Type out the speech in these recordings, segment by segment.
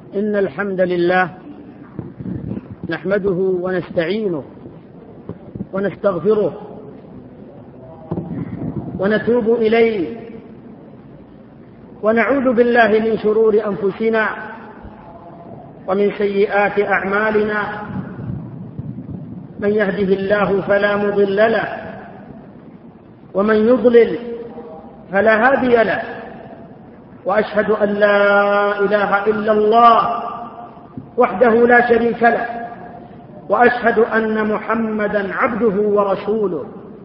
إن الحمد لله نحمده ونستعينه ونستغفره ونتوب إليه ونعوذ بالله من شرور أنفسنا ومن سيئات أعمالنا. من يهده الله فلا مضل له ومن يضلل فلا هادي له، وأشهد أن لا إله إلا الله وحده لا شريك له، وأشهد أن محمدا عبده ورسوله.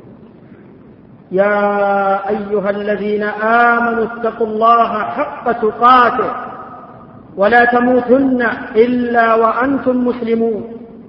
يا أيها الذين آمنوا اتقوا الله حق تقاته ولا تموتن إلا وأنتم مسلمون.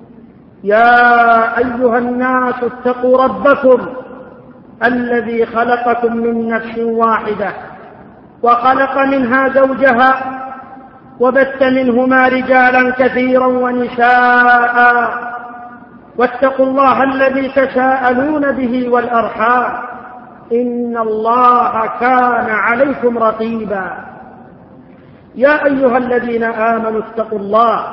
يا أيها الناس اتقوا ربكم الذي خلقكم من نفس واحدة وخلق منها زوجها وبث منهما رجالا كثيرا ونساء، واتقوا الله الذي تساءلون به والأرحام إن الله كان عليكم رقيبا. يا أيها الذين آمنوا اتقوا الله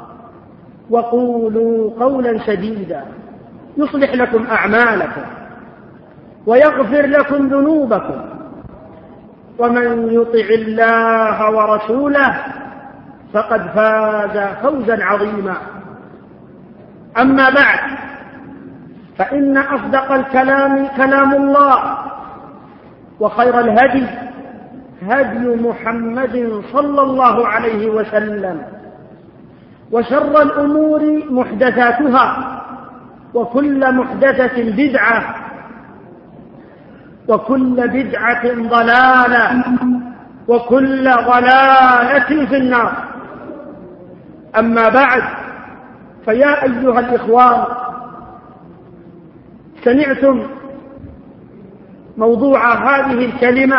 وقولوا قولا سديدا يصلح لكم أعمالكم ويغفر لكم ذنوبكم، ومن يطع الله ورسوله فقد فاز فوزا عظيما. أما بعد، فإن أصدق الكلام كلام الله، وخير الهدي هدي محمد صلى الله عليه وسلم، وشر الأمور محدثاتها، وكل محدثة بدعة، وكل بدعة ضلالة، وكل ضلالة في النار. أما بعد، فيا أيها الإخوان، سمعتم موضوع هذه الكلمة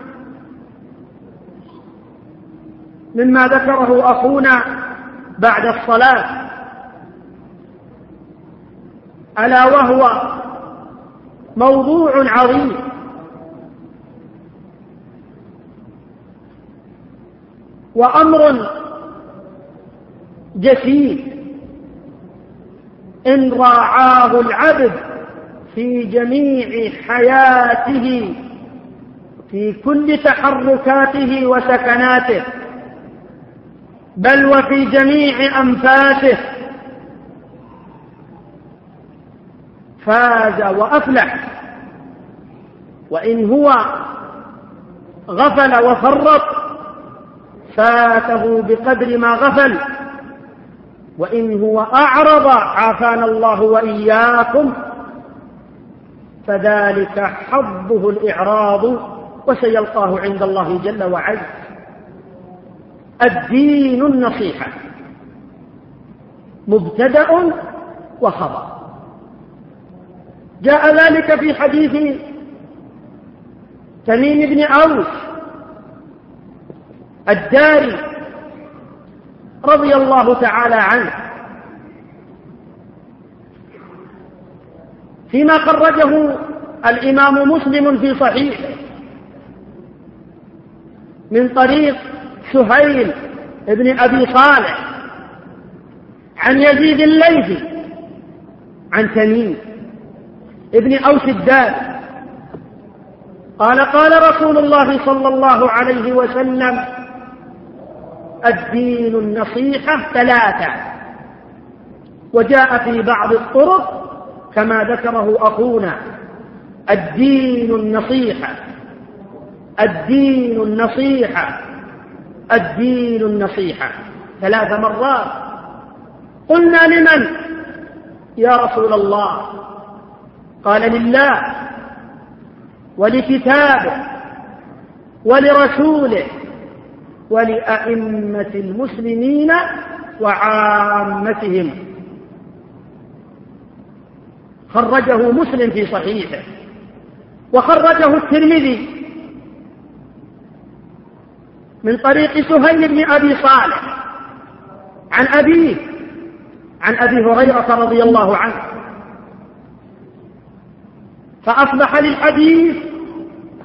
مما ذكره أخونا بعد الصلاة، ألا وهو موضوع عظيم، وأمر جسيم إن راعاه العبد في جميع حياته، في كل تحركاته وسكناته، بل وفي جميع أنفاسه، فاز وأفلح. وإن هو غفل وفرط فاته بقدر ما غفل، وإن هو أعرض عافانا الله وإياكم فذلك حظه الإعراض وسيلقاه عند الله جل وعز. الدين النصيحة، مبتدأ وخبر. جاء ذلك في حديث تميم بن أوس الداري رضي الله تعالى عنه، فيما خرجه الإمام مسلم في صحيحه من طريق سهيل بن أبي صالح عن يزيد الليثي عن تميم ابن أوس الداري قال: قال رسول الله صلى الله عليه وسلم: الدين النصيحة ثلاثة. وجاء في بعض الطرق كما ذكره أخونا: الدين النصيحة، الدين النصيحة، الدين النصيحة 3 مرات. قلنا: لمن يا رسول الله؟ قال: لله ولكتابه ولرسوله ولأئمة المسلمين وعامتهم. خرجه مسلم في صحيحه، وخرجه الترمذي من طريق سهيل بن أبي صالح عن أبيه عن أبي هريرة رضي الله عنه. فأصبح للحديث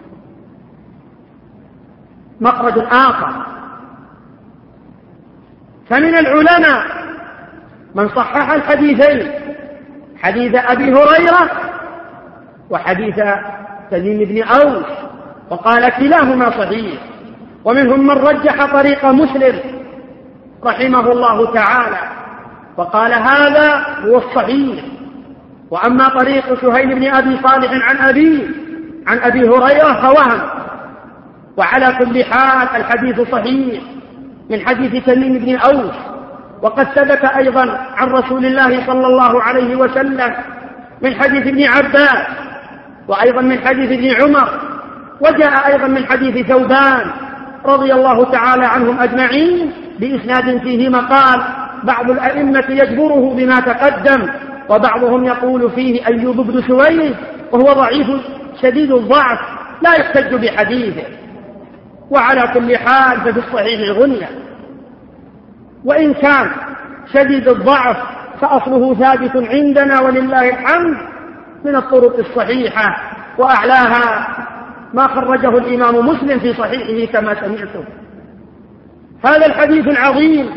مخرج آخر فمن العلماء من صحح الحديثين، حديث أبي هريرة وحديث تميم بن أوس، وقال كلاهما صحيح. ومنهم من رجح طريق مسلم رحمه الله تعالى وقال هذا هو الصحيح. وأما طريق سهيل بن أبي صالح عن أبي هريرة فوهم. وعلى كل حال الحديث صحيح من حديث تميم بن أوس، وقد ثبت أيضا عن رسول الله صلى الله عليه وسلم من حديث ابن عباس، وأيضا من حديث ابن عمر، وجاء أيضا من حديث ثوبان رضي الله تعالى عنهم أجمعين بإسناد فيه مقال بعض الأئمة يجبره بما تقدم، وبعضهم يقول فيه أيوب بن سويد وهو ضعيف شديد الضعف لا يحتج بحديثه. وعلى كل حال ففي الصحيح غنية، وإن كان شديد الضعف فأصله ثابت عندنا ولله الحمد من الطرق الصحيحة، وأعلاها ما خرجه الإمام مسلم في صحيحه كما سمعتم. هذا الحديث العظيم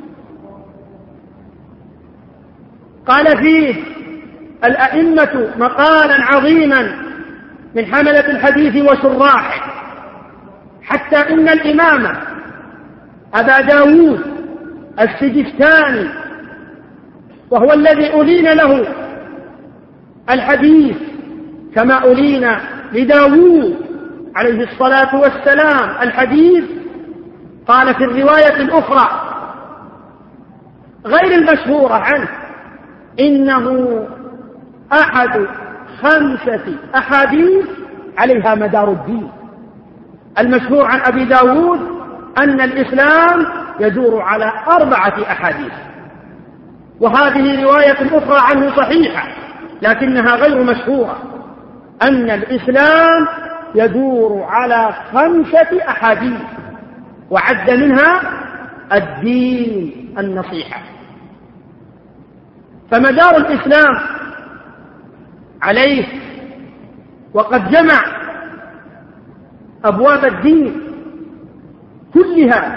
قال فيه الأئمة مقالا عظيما من حملة الحديث وشراحه، حتى إن الإمام أبا داود السجستاني، وهو الذي ألين له الحديث كما ألين لداود عليه الصلاة والسلام الحديث، قال في الرواية الأخرى غير المشهورة عنه إنه أحد 5 أحاديث عليها مدار الدين. المشهور عن أبي داود أن الإسلام يدور على 4 أحاديث، وهذه رواية أخرى عنه صحيحة لكنها غير مشهورة، أن الإسلام يدور على 5 أحاديث، وعد منها الدين النصيحة. فمدار الإسلام عليه، وقد جمع أبواب الدين كلها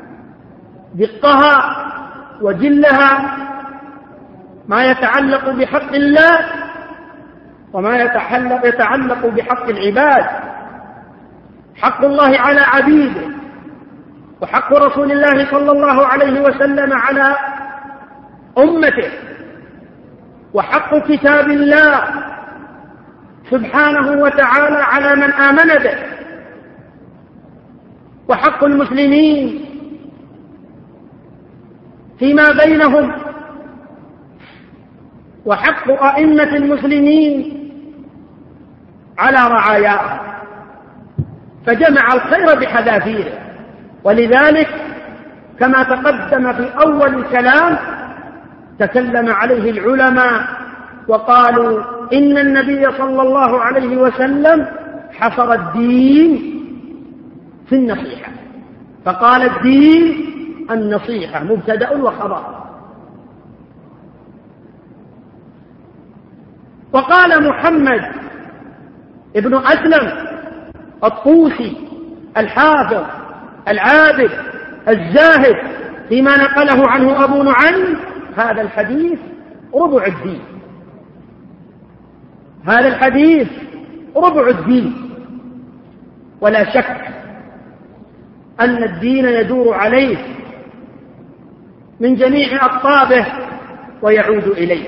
دقها وجلها، ما يتعلق بحق الله وما يتعلق بحق العباد، حق الله على عبيده، وحق رسول الله صلى الله عليه وسلم على أمته، وحق كتاب الله سبحانه وتعالى على من آمن به، وحق المسلمين فيما بينهم، وحق أئمة المسلمين على رعاياهم، فجمع الخير بحذافيره. ولذلك كما تقدم في أول الكلام تكلم عليه العلماء وقالوا إن النبي صلى الله عليه وسلم حصر الدين في النصيحة، فقال الدين النصيحة مبتدأ وخبر. وقال محمد ابن أسلم الطوسي الحافظ العابد الزاهد فيما نقله عنه أبو نعيم هذا الحديث ربع الدين، هذا الحديث ربع الدين، ولا شك أن الدين يدور عليه من جميع أقطابه ويعود إليه.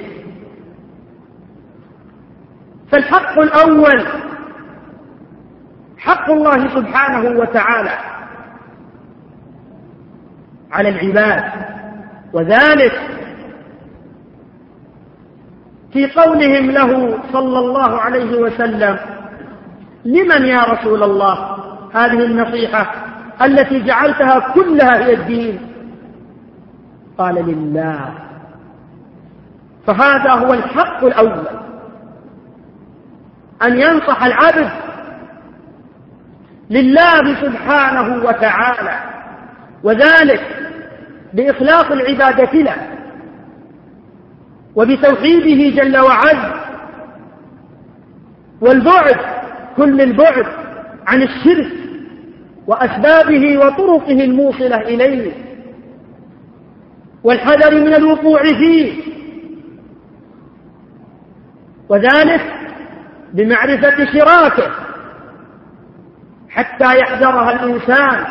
فالحق الأول حق الله سبحانه وتعالى على العباد، وذلك في قولهم له صلى الله عليه وسلم لمن يا رسول الله هذه النصيحة التي جعلتها كلها هي الدين؟ قال لله. فهذا هو الحق الأول، أن ينصح العبد لله سبحانه وتعالى، وذلك بإخلاص العبادة له وبتوحيده جل وعلا، والبعد كل البعد عن الشرك وأسبابه وطرقه الموصلة إليه، والحذر من الوقوع فيه، وذلك بمعرفة شراكه حتى يحذرها الإنسان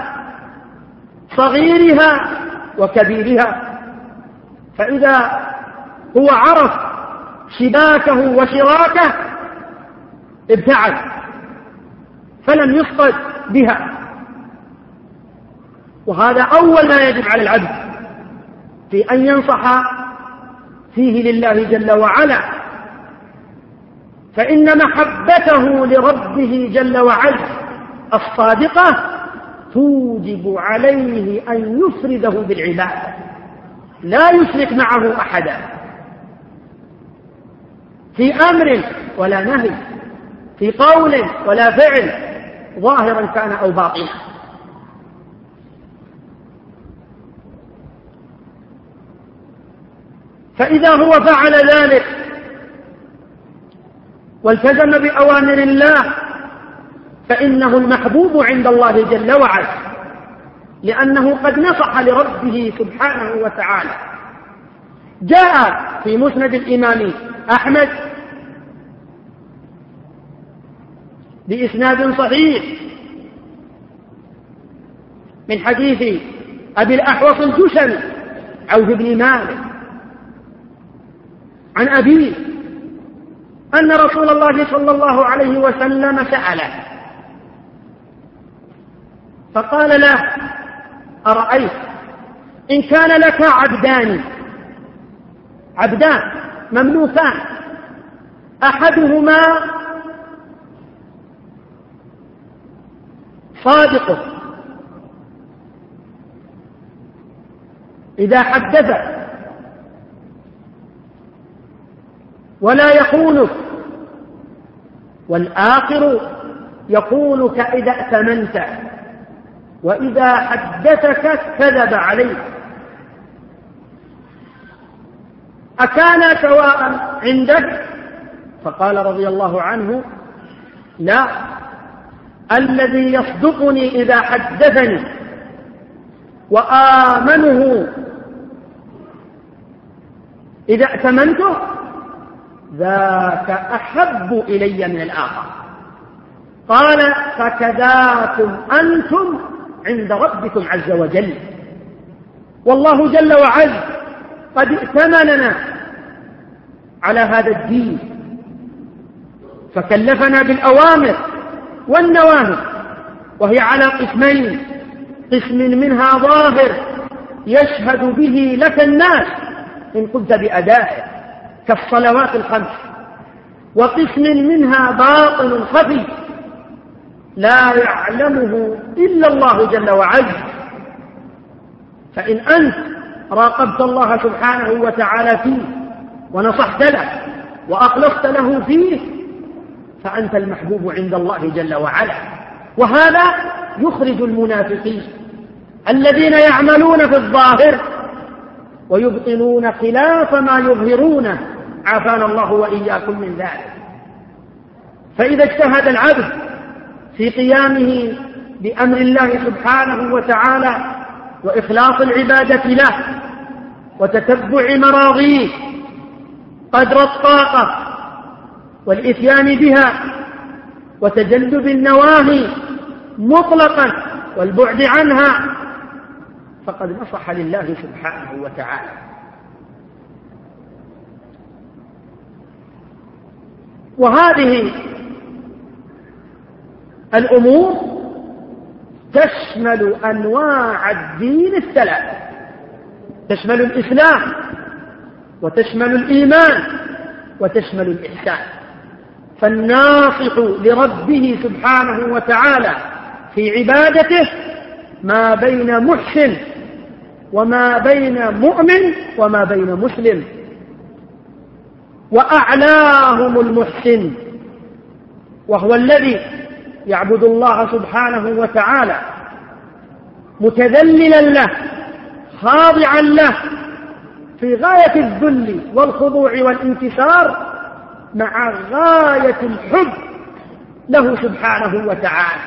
صغيرها وكبيرها. فإذا هو عرف شباكه وشراكه ابتعد فلم يصطد بها. وهذا أول ما يجب على العبد في أن ينصح فيه لله جل وعلا، فإن محبته لربه جل وعلا الصادقة توجب عليه أن يفرده بالعبادة، لا يشرك معه أحدا في أمر ولا نهي، في قول ولا فعل، ظاهرا كان أو باطنا. فإذا هو فعل ذلك والتزم بأوامر الله فإنه المحبوب عند الله جل وعلا، لأنه قد نصح لربه سبحانه وتعالى. جاء في مسند الإمام أحمد بإسناد صحيح من حديث أبي الأحوص الجشمي عوف بن مالك عن أبيه أن رسول الله صلى الله عليه وسلم سأله فقال له: أرأيت إن كان لك عبدان مملوكان، أحدهما صادق إذا حدث ولا يخونك، والآخر يخونك إذا ائتمنت وإذا حدثك كذب عليك، أكان سواء عندك؟ فقال رضي الله عنه: لا، الذي يصدقني إذا حدثني وآمنه إذا ائتمنته ذاك أحب إلي من الآخر. قال: فكذاكم أنتم عند ربكم عز وجل. والله جل وعز قد ائتمننا على هذا الدين فكلفنا بالأوامر والنواهي، وهي على قسمين: قسم منها ظاهر يشهد به لك الناس إن قمت بأدائه كالصلوات الخمس، وقسم منها باطن خفي لا يعلمه إلا الله جل وعلا. فإن أنت راقبت الله سبحانه وتعالى فيه ونصحت له وأخلصت له فيه فأنت المحبوب عند الله جل وعلا. وهذا يخرج المنافقين الذين يعملون في الظاهر ويبطنون خلاف ما يظهرونه، عافانا الله وإياكم من ذلك. فإذا اجتهد العبد في قيامه بأمر الله سبحانه وتعالى وإخلاص العبادة له وتتبع مراضيه قدر الطاقة والإتيان بها وتجنب النواهي مطلقا والبعد عنها، فقد نصح لله سبحانه وتعالى. وهذه الأمور تشمل أنواع الدين الثلاثة، تشمل الإسلام وتشمل الإيمان وتشمل الإحسان. فالناصح لربه سبحانه وتعالى في عبادته ما بين محسن وما بين مؤمن وما بين مسلم، وأعلاهم المحسن وهو الذي يعبد الله سبحانه وتعالى متذللا له خاضعا له في غاية الذل والخضوع والانكسار مع غاية الحب له سبحانه وتعالى.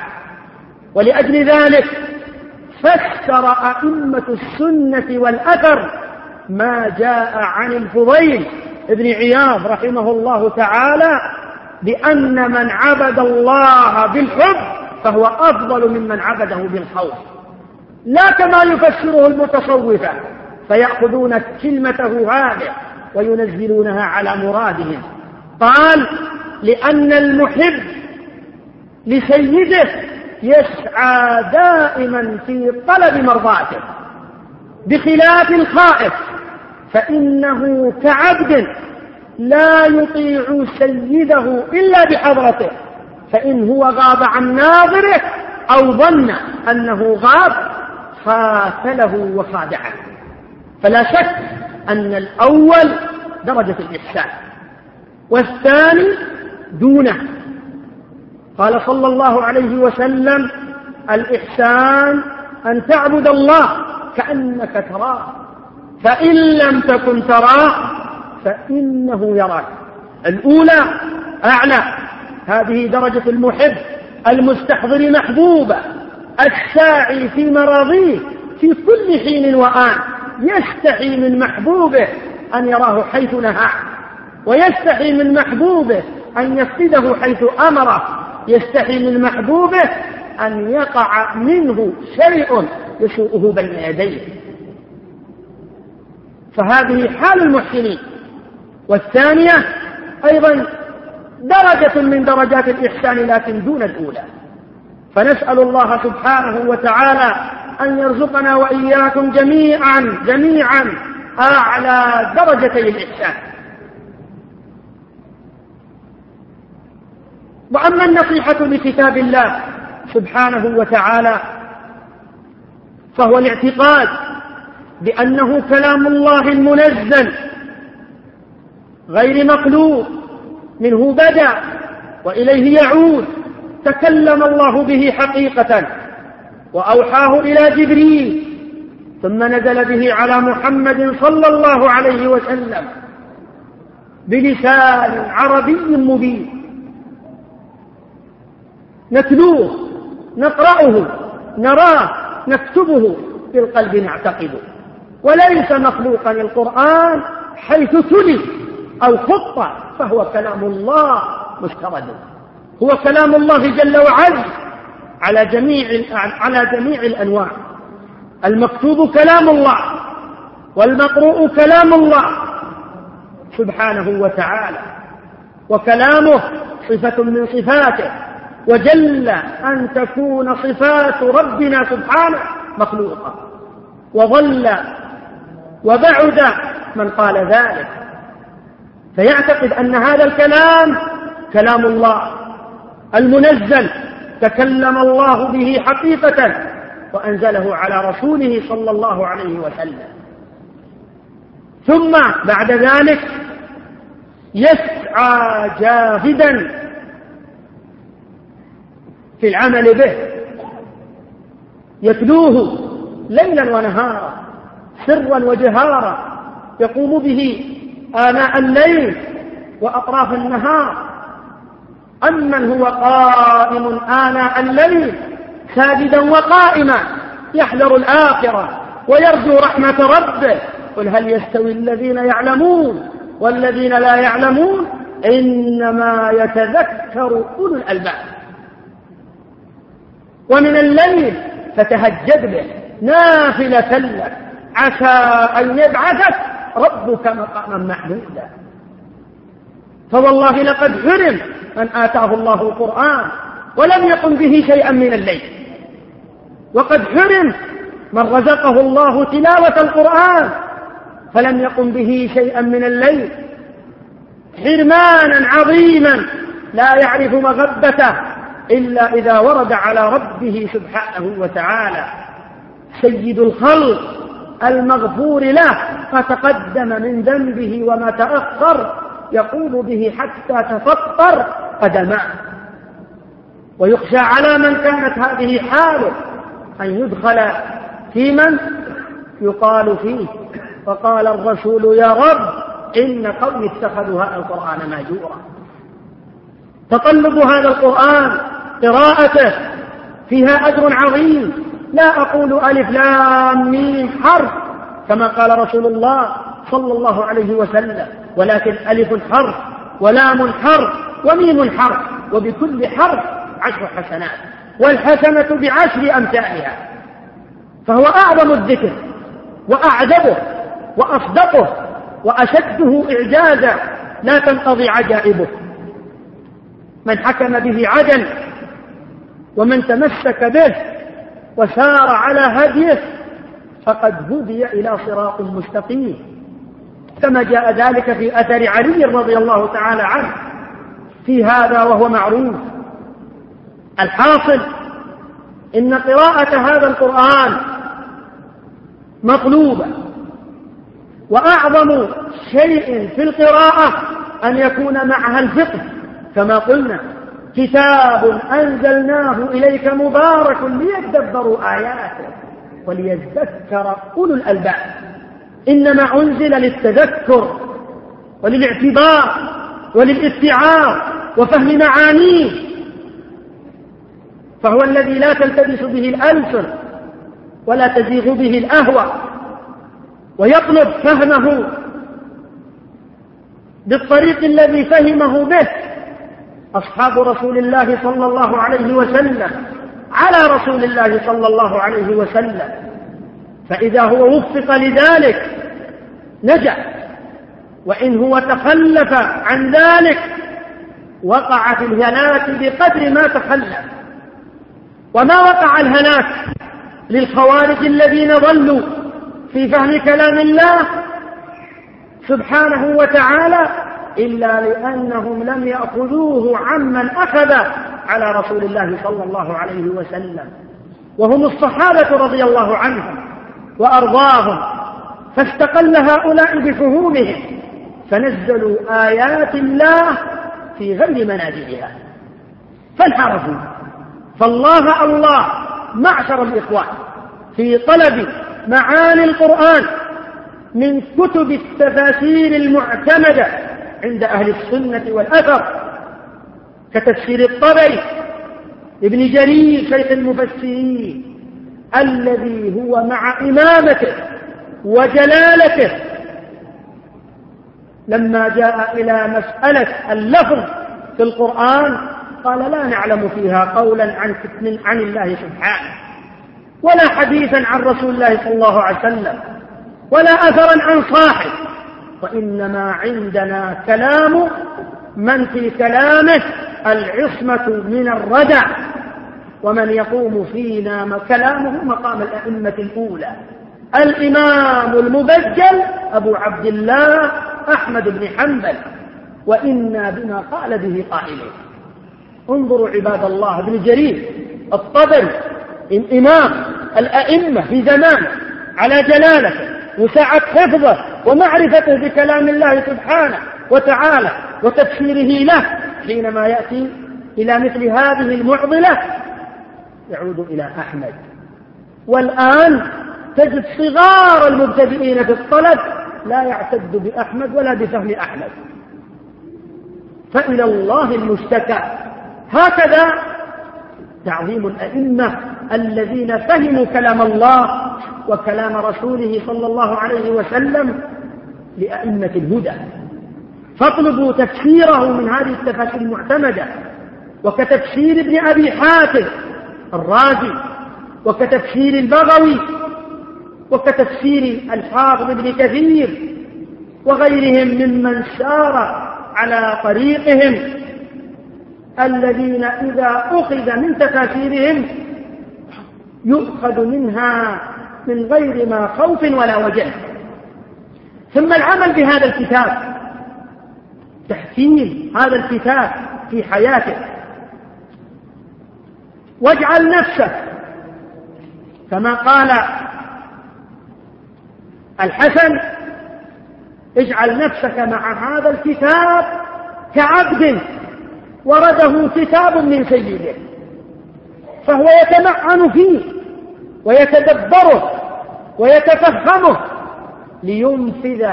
ولأجل ذلك فسر أئمة السنة والأثر ما جاء عن الفضيل ابن عياض رحمه الله تعالى بأن من عبد الله بالحب فهو أفضل ممن عبده بالخوف، لا كما يفسره المتصوفة فيأخذون كلمته هذه وينزلونها على مرادهم. قال: لأن المحب لسيده يسعى دائما في طلب مرضاته، بخلاف الخائف فإنه كعبد لا يطيع سيده إلا بحضرته، فإن هو غاب عن ناظره أو ظن أنه غاب خاتله وخادعه. فلا شك أن الأول درجة الإحسان والثاني دونه. قال صلى الله عليه وسلم: الإحسان أن تعبد الله كأنك تراه، فإن لم تكن تراه فإنه يراك. الأولى أعلى، هذه درجة المحب المستحضر محبوبة الساعي في مراضيه في كل حين وآن، يستحي من محبوبه أن يراه حيث نهاه، ويستحي من محبوبه أن يفقده حيث أمره، يستحي من محبوبه أن يقع منه شيء يسوءه بين يديه. فهذه حال المحسنين. والثانية أيضا درجة من درجات الإحسان لكن دون الأولى. فنسأل الله سبحانه وتعالى أن يرزقنا وإياكم جميعا أعلى درجتي الإحسان. وأما النصيحة لكتاب الله سبحانه وتعالى فهو الاعتقاد بأنه كلام الله المنزل غير مخلوق، منه بدأ وإليه يعود، تكلم الله به حقيقة وأوحاه إلى جبريل، ثم نزل به على محمد صلى الله عليه وسلم بلسان عربي مبين، نتلوه، نقرأه، نراه، نكتبه، بالقلب نعتقده. وليس مخلوقا القرآن حيث تلي أو خط، فهو كلام الله مسترد، هو كلام الله جل وعلا على جميع الأنواع. المكتوب كلام الله، والمقروء كلام الله سبحانه وتعالى، وكلامه صفة من صفاته، وجل أن تكون صفات ربنا سبحانه مخلوقة، وظل وبعد من قال ذلك، فيعتقد أن هذا الكلام كلام الله المنزل، تكلم الله به حقيقة وأنزله على رسوله صلى الله عليه وسلم. ثم بعد ذلك يسعى جاهدا في العمل به، يتلوه ليلا ونهارا، سرا وجهارا، يقوم به آناء الليل وأطراف النهار. أمن هو قائم آناء الليل ساجدا وقائما يحذر الآخرة ويرجو رحمة ربه، قل هل يستوي الذين يعلمون والذين لا يعلمون إنما يتذكر أولو الألباب. ومن الليل فتهجد به نافلة لك عسى أن يبعثك ربك مقاما محمودا. فوالله لقد حرم من آتاه الله القرآن ولم يقم به شيئا من الليل، وقد حرم من رزقه الله تلاوة القرآن فلم يقم به شيئا من الليل، حرمانا عظيما لا يعرف مغبته إلا إذا ورد على ربه سبحانه وتعالى. سيد الخلق المغفور له ما تقدم من ذنبه وما تأخر يقول به حتى تفطر قدماه. ويخشى على من كانت هذه حاله أن يدخل في من يقال فيه فقال الرسول يا رب إن قومي اتخذوا هذا القرآن مهجورا. تطلب هذا القرآن قراءته فيها أجر عظيم، لا أقول ألف لام ميم حرف، كما قال رسول الله صلى الله عليه وسلم: ولكن ألف حرف ولام حرف وميم حرف، وبكل حرف 10 حسنات، والحسنة ب10 أمثالها. فهو أعظم الذكر وأعذبه وأصدقه وأشده إعجازا، لا تنقضي عجائبه. من حكم به عدل، ومن تمسك به وسار على هديه فقد هدي إلى صراط مستقيم، كما جاء ذلك في أثر علي رضي الله تعالى عنه في هذا وهو معروف. الحاصل إن قراءة هذا القرآن مطلوبة، وأعظم شيء في القراءة أن يكون معها الفقه، كما قلنا: كتاب أنزلناه إليك مبارك ليدبروا آياته وليذكر أولو الألباب. إنما أنزل للتذكر وللاعتبار وللاستيعاب وفهم معانيه، فهو الذي لا تلتبس به الألسن ولا تزيغ به الأهوى، ويطلب فهمه بالطريق الذي فهمه به أصحاب رسول الله صلى الله عليه وسلم على رسول الله صلى الله عليه وسلم. فإذا هو وفق لذلك نجا، وإن هو تخلف عن ذلك وقع في الهلاك بقدر ما تخلف. وما وقع الهلاك للخوارج الذين ضلوا في فهم كلام الله سبحانه وتعالى إلا لأنهم لم يأخذوه عمن أخذ على رسول الله صلى الله عليه وسلم، وهم الصحابة رضي الله عنهم وأرضاهم، فاستقل هؤلاء بفهومهم فنزلوا آيات الله في غير منازلها فانحرفوا. فالله معشر الإخوان في طلب معاني القرآن من كتب التفاسير المعتمدة عند أهل السنة والأثر، كتفسير الطبري ابن جرير شيخ المفسرين الذي هو مع إمامته وجلالته لما جاء إلى مسألة اللفظ في القرآن قال: لا نعلم فيها قولا عن الله سبحانه، ولا حديثا عن رسول الله صلى الله عليه وسلم، ولا أثرا عن صاحب، وإنما عندنا كلام من في كلامه العصمة من الردع، ومن يقوم فينا كلامه مقام الأئمة الأولى الإمام المبجل أبو عبد الله أحمد بن حنبل، وإنا بما قال به قائلين. انظروا عباد الله، ابن جرير الطبري إمام الأئمة في زمانه على جلالته وسعة حفظه ومعرفته بكلام الله سبحانه وتعالى وتفسيره له، حينما يأتي إلى مثل هذه المعضلة يعود إلى أحمد. والآن تجد صغار المبتدئين في الطلب لا يعتد بأحمد ولا بفهم أحمد، فإلى الله المشتكى. هكذا تعظيم الأئمة الذين فهموا كلام الله وكلام رسوله صلى الله عليه وسلم لأئمة الهدى، فاطلبوا تفسيره من هذه التفاسير المعتمدة، وكتفسير ابن أبي حاتم الرازي، وكتفسير البغوي، وكتفسير الحافظ ابن كثير وغيرهم ممن سار على طريقهم، الذين إذا أخذ من تفاسيرهم يؤخذ منها من غير ما خوف ولا وجل. ثم العمل بهذا الكتاب، تحكيم هذا الكتاب في حياتك، واجعل نفسك كما قال الحسن: اجعل نفسك مع هذا الكتاب كعبد ورده كتاب من سيده، فهو يتمعن فيه ويتدبره ويتفهمه لينفذ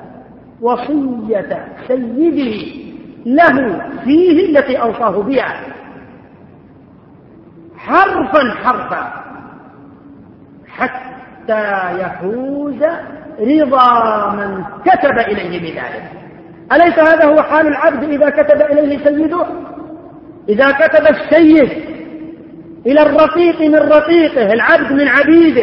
وصية سيده له فيه التي أوصاه بها حرفا حرفا حتى يفوز رضا من كتب إليه بذلك. أليس هذا هو حال العبد إذا كتب إليه سيده؟ إذا كتب السيد إلى الرقيق من رقيقه، العبد من عبيده،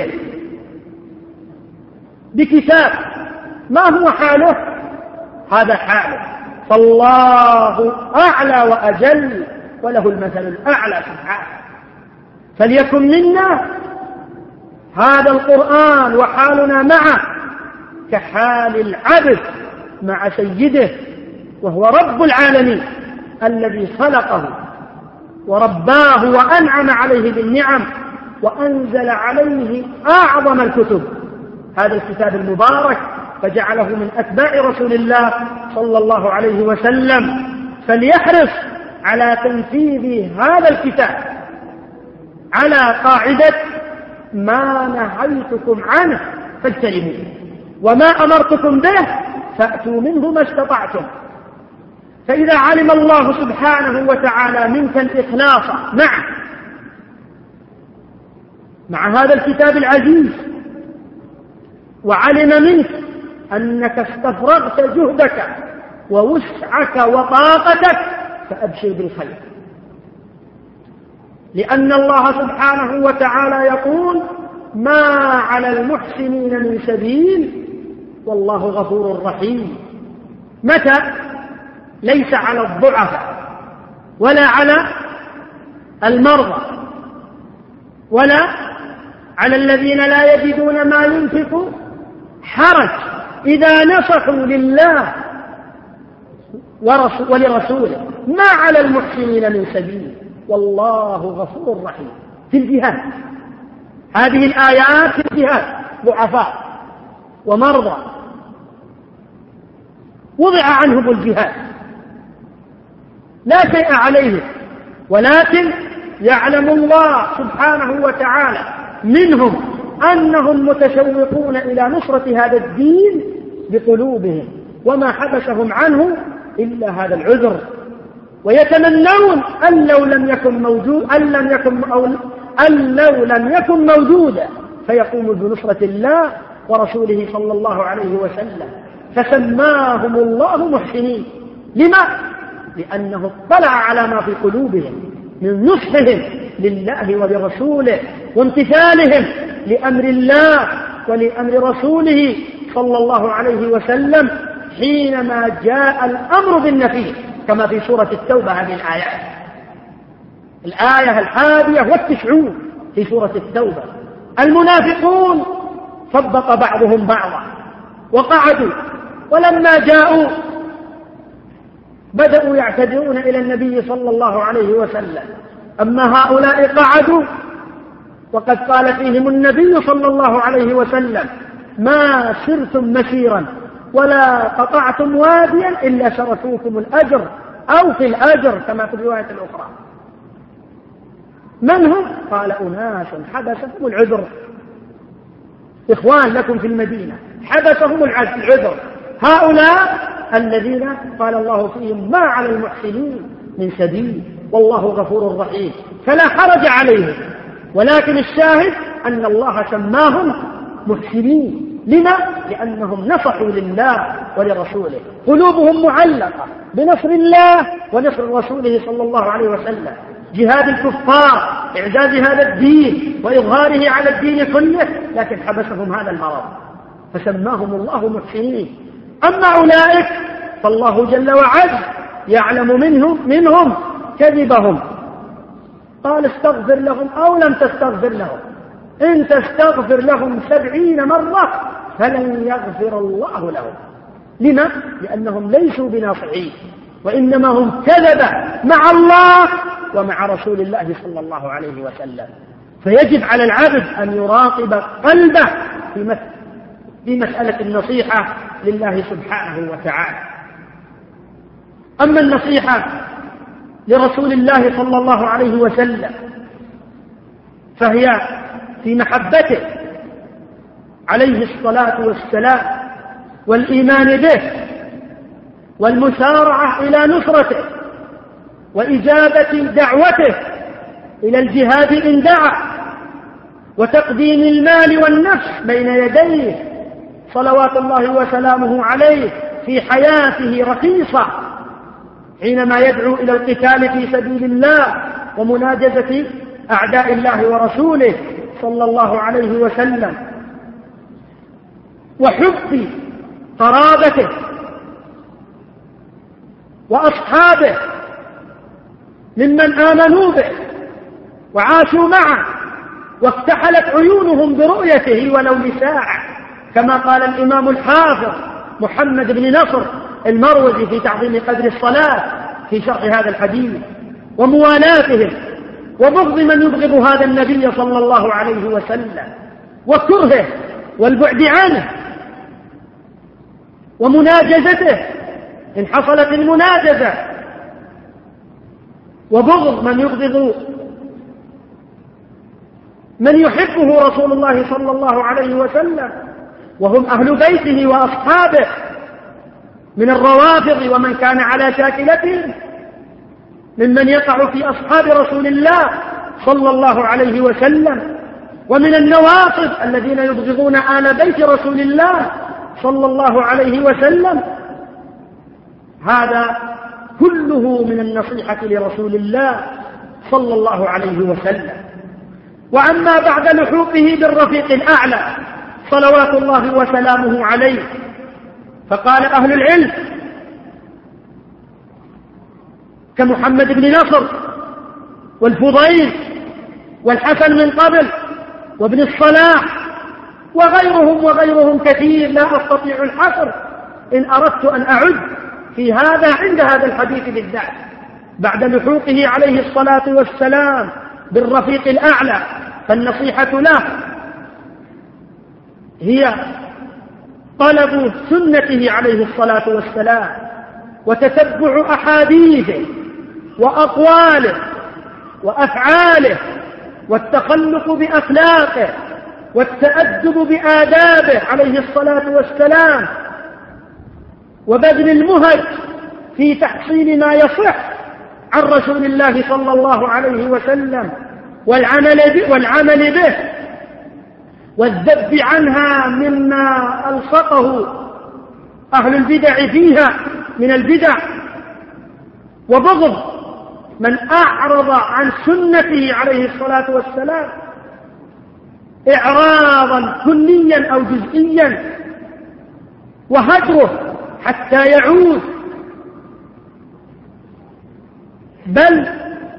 بكتاب، ما هو حاله؟ هذا حاله. فالله أعلى وأجل وله المثل الأعلى سبحانه. فليكن منا هذا القرآن وحالنا معه كحال العبد مع سيده، وهو رب العالمين الذي خلقه ورباه وأنعم عليه بالنعم وأنزل عليه أعظم الكتب، هذا الكتاب المبارك، فجعله من أتباع رسول الله صلى الله عليه وسلم. فليحرص على تنفيذ هذا الكتاب على قاعدة ما نهيتكم عنه فاجتنبوه وما أمرتكم به فأتوا منه ما استطعتم. فإذا علم الله سبحانه وتعالى منك الإخلاص مع هذا الكتاب العزيز، وعلم منك أنك استفرغت جهدك ووسعك وطاقتك، فأبشر بالخير، لأن الله سبحانه وتعالى يقول: ما على المحسنين من سبيل والله غفور رحيم. متى؟ ليس على الضعفاء ولا على المرضى ولا على الذين لا يجدون ما ينفقوا حرج إذا نصحوا لله ولرسوله. ما على المحسنين من سبيل والله غفور رحيم. في الجهاد، هذه الآيات في الجهاد، ضعفاء ومرضى وضع عنهم الجهاد، لا شيء عليهم، ولكن يعلم الله سبحانه وتعالى منهم أنهم متشوقون إلى نصرة هذا الدين بقلوبهم، وما حبسهم عنه إلا هذا العذر، ويتمنون أن لو لم يكن موجودا فيقوموا بنصرة الله ورسوله صلى الله عليه وسلم. فسماهم الله محسنين. لما؟ لأنه اطلع على ما في قلوبهم من نصحهم لله ولرسوله وامتثالهم لأمر الله ولأمر رسوله صلى الله عليه وسلم حينما جاء الأمر بالنفي، كما في سورة التوبة. هذه الآية 91 في سورة التوبة. المنافقون صدق بعضهم بعضا وقعدوا، ولما جاءوا بدأوا يعتذرون إلى النبي صلى الله عليه وسلم. أما هؤلاء قعدوا وقد قال فيهم النبي صلى الله عليه وسلم: ما سرتم مسيرا ولا قطعتم واديا إلا شرفوكم الأجر أو في الأجر، كما في الرواية الأخرى. من هم؟ قال: أناس حبسهم العذر، إخوان لكم في المدينة حبسهم العذر. هؤلاء الذين قال الله فيهم: ما على المحسنين من سبيل والله غفور رحيم. فلا حرج عليهم، ولكن الشاهد أن الله سماهم محسنين. لما؟ لأنهم نصحوا لله ولرسوله، قلوبهم معلقة بنصر الله ونصر رسوله صلى الله عليه وسلم، جهاد الكفار، إعزاز هذا الدين وإظهاره على الدين كله، لكن حبسهم هذا المرض فسماهم الله محسنين. أما أولئك فالله جل وعلا يعلم منهم كذبهم. قال: استغفر لهم أو لم تستغفر لهم، إن تستغفر لهم 70 مرة فلن يغفر الله لهم. لما؟ لأنهم ليسوا بناصحين، وإنما هم كذبة مع الله ومع رسول الله صلى الله عليه وسلم. فيجب على العبد أن يراقب قلبه في مسألة النصيحة لله سبحانه وتعالى. أما النصيحة لرسول الله صلى الله عليه وسلم فهي في محبته عليه الصلاة والسلام والإيمان به والمسارعة إلى نصرته وإجابة دعوته إلى الجهاد إن دعا وتقديم المال والنفس بين يديه صلوات الله وسلامه عليه في حياته رخيصة حينما يدعو إلى القتال في سبيل الله ومناجزة أعداء الله ورسوله صلى الله عليه وسلم، وحب قرابته وأصحابه ممن آمنوا به وعاشوا معه وافتحلت عيونهم برؤيته ولو لساعة، كما قال الإمام الحافظ محمد بن نصر المروزي في تعظيم قدر الصلاة في شرح هذا الحديث، وموالاتهم وبغض من يبغض هذا النبي صلى الله عليه وسلم وكرهه والبعد عنه ومناجزته إن حصلت المناجزة، وبغض من يبغض من يحبه رسول الله صلى الله عليه وسلم وهم أهل بيته وأصحابه من الروافض ومن كان على شاكلتهم ممن يقع في أصحاب رسول الله صلى الله عليه وسلم، ومن النواصب الذين يبغضون آل بيت رسول الله صلى الله عليه وسلم. هذا كله من النصيحة لرسول الله صلى الله عليه وسلم. وأما بعد لحوقه بالرفيق الأعلى صلوات الله وسلامه عليه، فقال أهل العلم كمحمد بن نصر والفضيل والحسن من قبل وابن الصلاح وغيرهم كثير لا أستطيع الحصر إن أردت أن أعد في هذا عند هذا الحديث بالذات. بعد لحوقه عليه الصلاة والسلام بالرفيق الأعلى فالنصيحة له هي طلب سنته عليه الصلاة والسلام وتتبع أحاديثه وأقواله وأفعاله والتخلق بأخلاقه والتأدب بآدابه عليه الصلاة والسلام، وبذل المهج في تحصيل ما يصح عن رسول الله صلى الله عليه وسلم والعمل به والذب عنها مما ألصقه أهل البدع فيها من البدع، وبغض من أعرض عن سنته عليه الصلاة والسلام إعراضا كليا أو جزئيا، وهجره حتى يعود، بل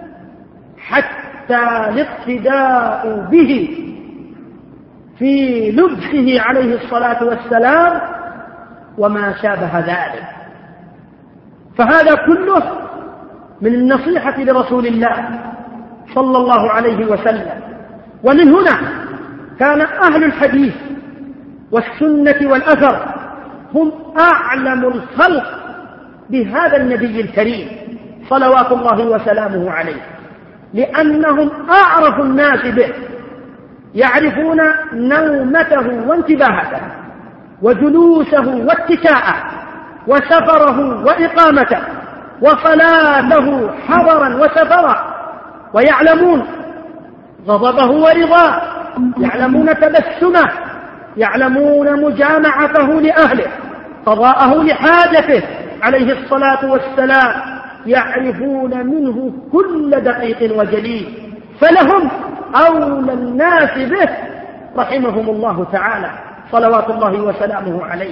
حتى الاقتداء به في لبسه عليه الصلاة والسلام وما شابه ذلك. فهذا كله من النصيحة لرسول الله صلى الله عليه وسلم. ومن هنا كان أهل الحديث والسنة والأثر هم أعلم الخلق بهذا النبي الكريم صلوات الله وسلامه عليه، لأنهم أعرف الناس به، يعرفون نومته وانتباهته وجلوسه واتكاءه وسفره وإقامته وصلاته حضرا وسفرا، ويعلمون غضبه ورضاه، يعلمون تبسمه، يعلمون مجامعته لأهله، قضاءه لحاجته عليه الصلاة والسلام، يعرفون منه كل دقيق وجليل، فلهم أولى الناس به رحمهم الله تعالى صلوات الله وسلامه عليه.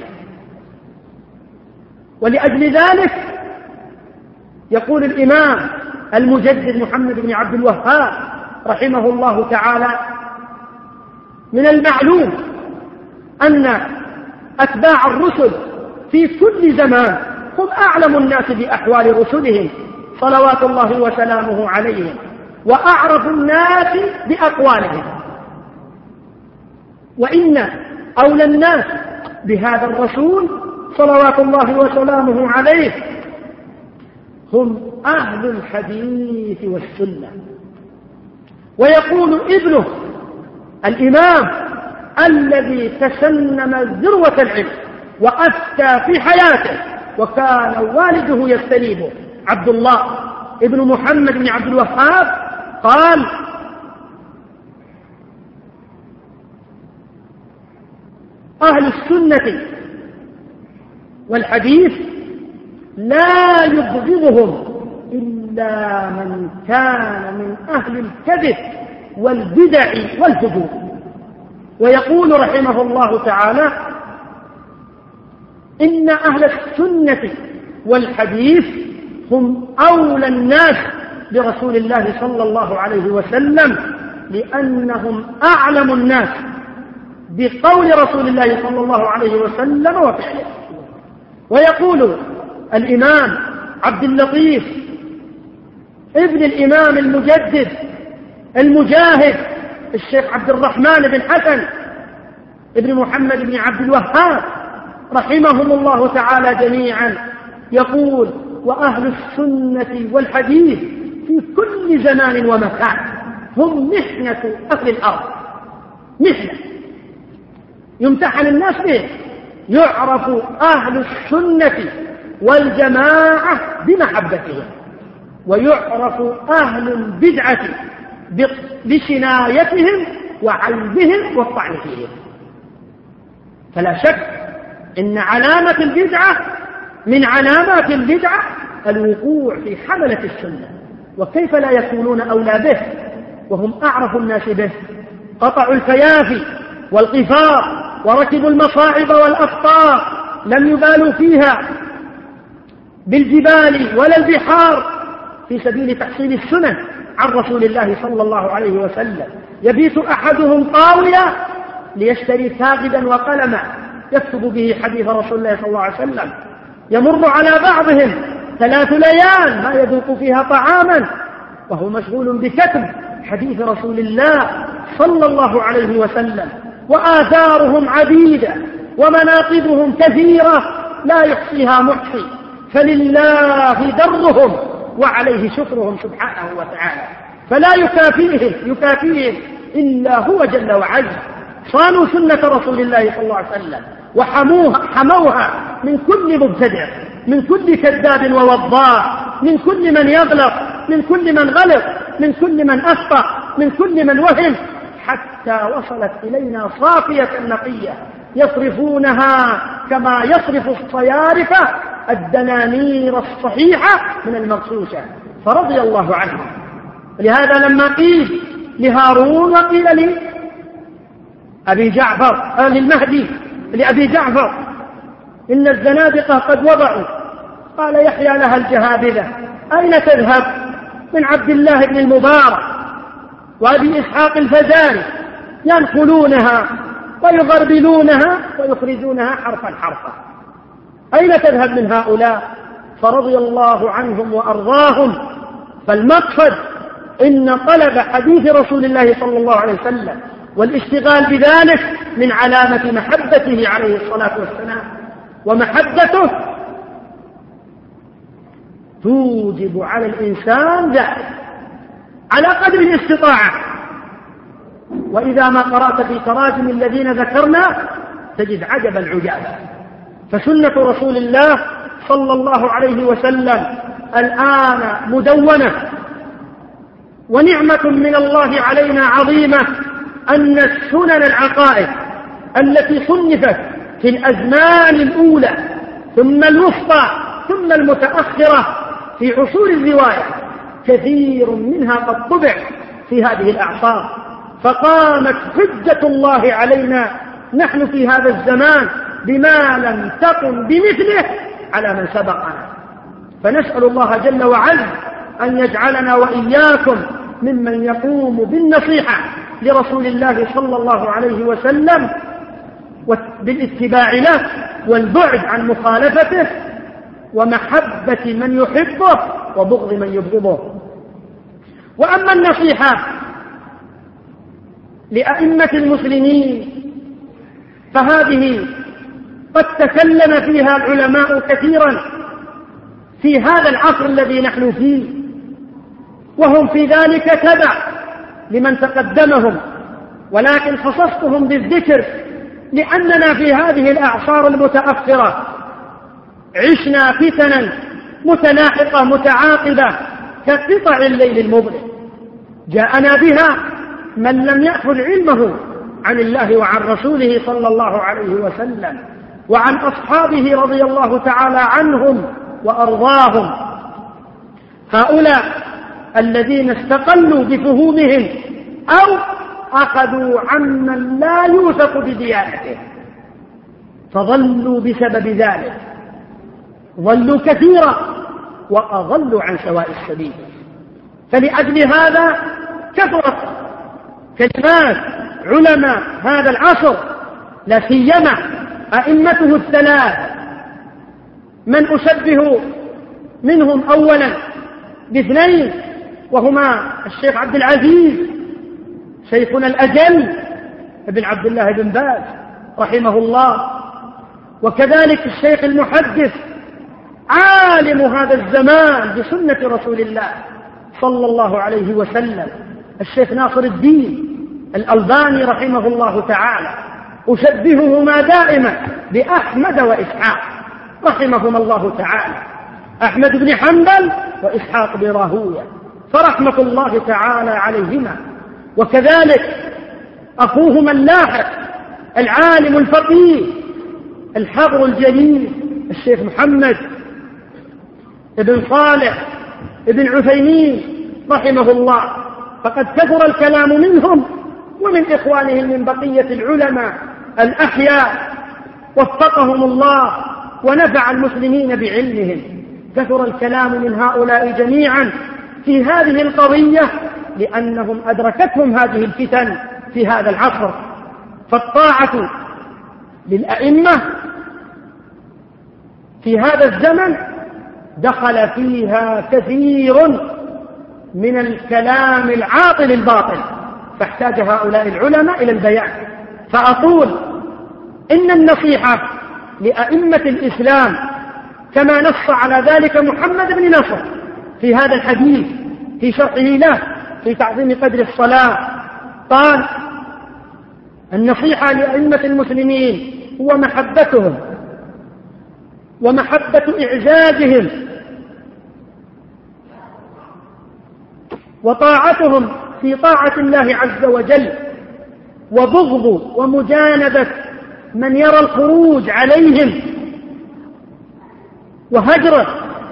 ولأجل ذلك يقول الإمام المجدد محمد بن عبد الوهاب رحمه الله تعالى: من المعلوم أن أتباع الرسل في كل زمان هم أعلم الناس بأحوال رسلهم صلوات الله وسلامه عليهم، وأعرف الناس بأقوالهم، وإن أولى الناس بهذا الرسول صلوات الله وسلامه عليه هم أهل الحديث والسنة. ويقول ابنه الإمام الذي تسنم ذروة العلم وأفتى في حياته وكان والده يستنيبه عبد الله ابن محمد بن عبد الوهاب قال: أهل السنة والحديث لا يبغضهم إلا من كان من أهل الكذب والبدع والفجور. ويقول رحمه الله تعالى: إن أهل السنة والحديث هم أولى الناس برسول الله صلى الله عليه وسلم، لأنهم أعلم الناس بقول رسول الله صلى الله عليه وسلم وفعله. ويقول الإمام عبد اللطيف ابن الإمام المجدد المجاهد الشيخ عبد الرحمن بن حسن ابن محمد بن عبد الوهاب رحمهم الله تعالى جميعا، يقول: وأهل السنة والحديث في كل زمان ومكان هم محنة أهل الأرض، محنة يمتحن الناس به. يعرف أهل السنة والجماعة بمحبتهم، ويعرف أهل البدعة بشنايتهم وعيبهم والطعن فيهم. فلا شك إن علامة البدعة من علامات البدعة الوقوع في حملة السنة، وكيف لا يكونون أولى به وهم أعرف الناس به؟ قطعوا الكيافي والقفار وركبوا المصاعب والأخطار، لم يبالوا فيها بالجبال ولا البحار في سبيل تحصيل السنن عن رسول الله صلى الله عليه وسلم. يبيت أحدهم طاويا ليشتري كاغدا وقلما يكتب به حديث رسول الله صلى الله عليه وسلم، يمر على بعضهم 3 ليال ما يذوق فيها طعاما وهو مشغول بكتب حديث رسول الله صلى الله عليه وسلم. وآثارهم عديدة ومناقبهم كثيرة لا يحصيها محصي، فلله درهم وعليه شكرهم سبحانه وتعالى، فلا يكافيهم إلا هو جل وعلا. صانوا سنة رسول الله صلى الله عليه وسلم وحموها من كل مبتدع، من كل كذاب ووضاع، من كل من يغلط، من كل من غلط، من كل من أخطأ، من كل من وهم، حتى وصلت إلينا صافية نقية يصرفونها كما يصرف الصيارفة الدنانير الصحيحة من المغشوشة، فرضي الله عنهم. لهذا لما قيل لهارون وقيل لأبي جعفر للمهدي لأبي جعفر إن الزنادقة قد وضعوا، قال يحيى لها الجهابذة: أين تذهب؟ من عبد الله بن المبارك وأبي إسحاق الفزاري ينقلونها ويغربلونها ويخرجونها حرفا حرفا، أين تذهب من هؤلاء؟ فرضي الله عنهم وأرضاهم. فالمقصد إن طلب حديث رسول الله صلى الله عليه وسلم والاشتغال بذلك من علامة محبته عليه الصلاة والسلام، ومحبته توجب على الإنسان ذلك على قدر الاستطاعة. وإذا ما قرأت في تراجم الذين ذكرنا تجد عجبا عجابا. فسنة رسول الله صلى الله عليه وسلم الآن مدونة، ونعمة من الله علينا عظيمة أن السنن العقائد التي صنفت في الأزمان الأولى ثم الوسطى ثم المتأخرة في عصور الرواية كثير منها قد طبع في هذه الأعصار، فقامت حجة الله علينا نحن في هذا الزمان بما لم تقم بمثله على من سبقنا. فنسأل الله جل وعلا أن يجعلنا وإياكم ممن يقوم بالنصيحة لرسول الله صلى الله عليه وسلم بالاتباع له والبعد عن مخالفته ومحبة من يحبه وبغض من يبغضه. وأما النصيحة لأئمة المسلمين فهذه قد تكلم فيها العلماء كثيرا في هذا العصر الذي نحن فيه، وهم في ذلك تبع لمن تقدمهم، ولكن خصصتهم بالذكر لأننا في هذه الأعصار المتأخرة عشنا فتنا متلاحقة متعاقبة كقطع الليل المظلم، جاءنا بها من لم يأخذ علمه عن الله وعن رسوله صلى الله عليه وسلم وعن أصحابه رضي الله تعالى عنهم وأرضاهم. هؤلاء الذين استقلوا بفهومهم أو أخذوا عمن لا يوثق بديانته فضلوا بسبب ذلك، ضلوا كثيرا وأضلوا عن سواء السبيل. فلأجل هذا كثرت كلمات علماء هذا العصر، لا سيما أئمته الثلاث، من أشبه منهم أولا باثنين، وهما الشيخ عبد العزيز شيخنا الأجل ابن عبد الله بن باز رحمه الله، وكذلك الشيخ المحدث عالم هذا الزمان بسنة رسول الله صلى الله عليه وسلم الشيخ ناصر الدين الألباني رحمه الله تعالى. أشبههما دائما بأحمد وإسحاق رحمهما الله تعالى، أحمد بن حنبل وإسحاق بن راهويه فرحمة الله تعالى عليهما. وكذلك أخوهما اللاحق العالم الفقيه الحبر الجليل الشيخ محمد بن صالح بن عثيمين رحمه الله، فقد كثر الكلام منهم ومن إخوانهم من بقية العلماء الأحياء وفقهم الله ونفع المسلمين بعلمهم. كثر الكلام من هؤلاء جميعا في هذه القضية لأنهم أدركتهم هذه الفتن في هذا العصر. فالطاعة للأئمة في هذا الزمن دخل فيها كثير من الكلام العاطل الباطل، فاحتاج هؤلاء العلماء إلى البيان. فأقول إن النصيحة لأئمة الإسلام كما نص على ذلك محمد بن نصر في هذا الحديث في شرحه له في تعظيم قدر الصلاة، قال النصيحة لأئمة المسلمين هو محبتهم ومحبة إعزازهم وطاعتهم في طاعة الله عز وجل، وبغض ومجانبة من يرى الخروج عليهم وهجره،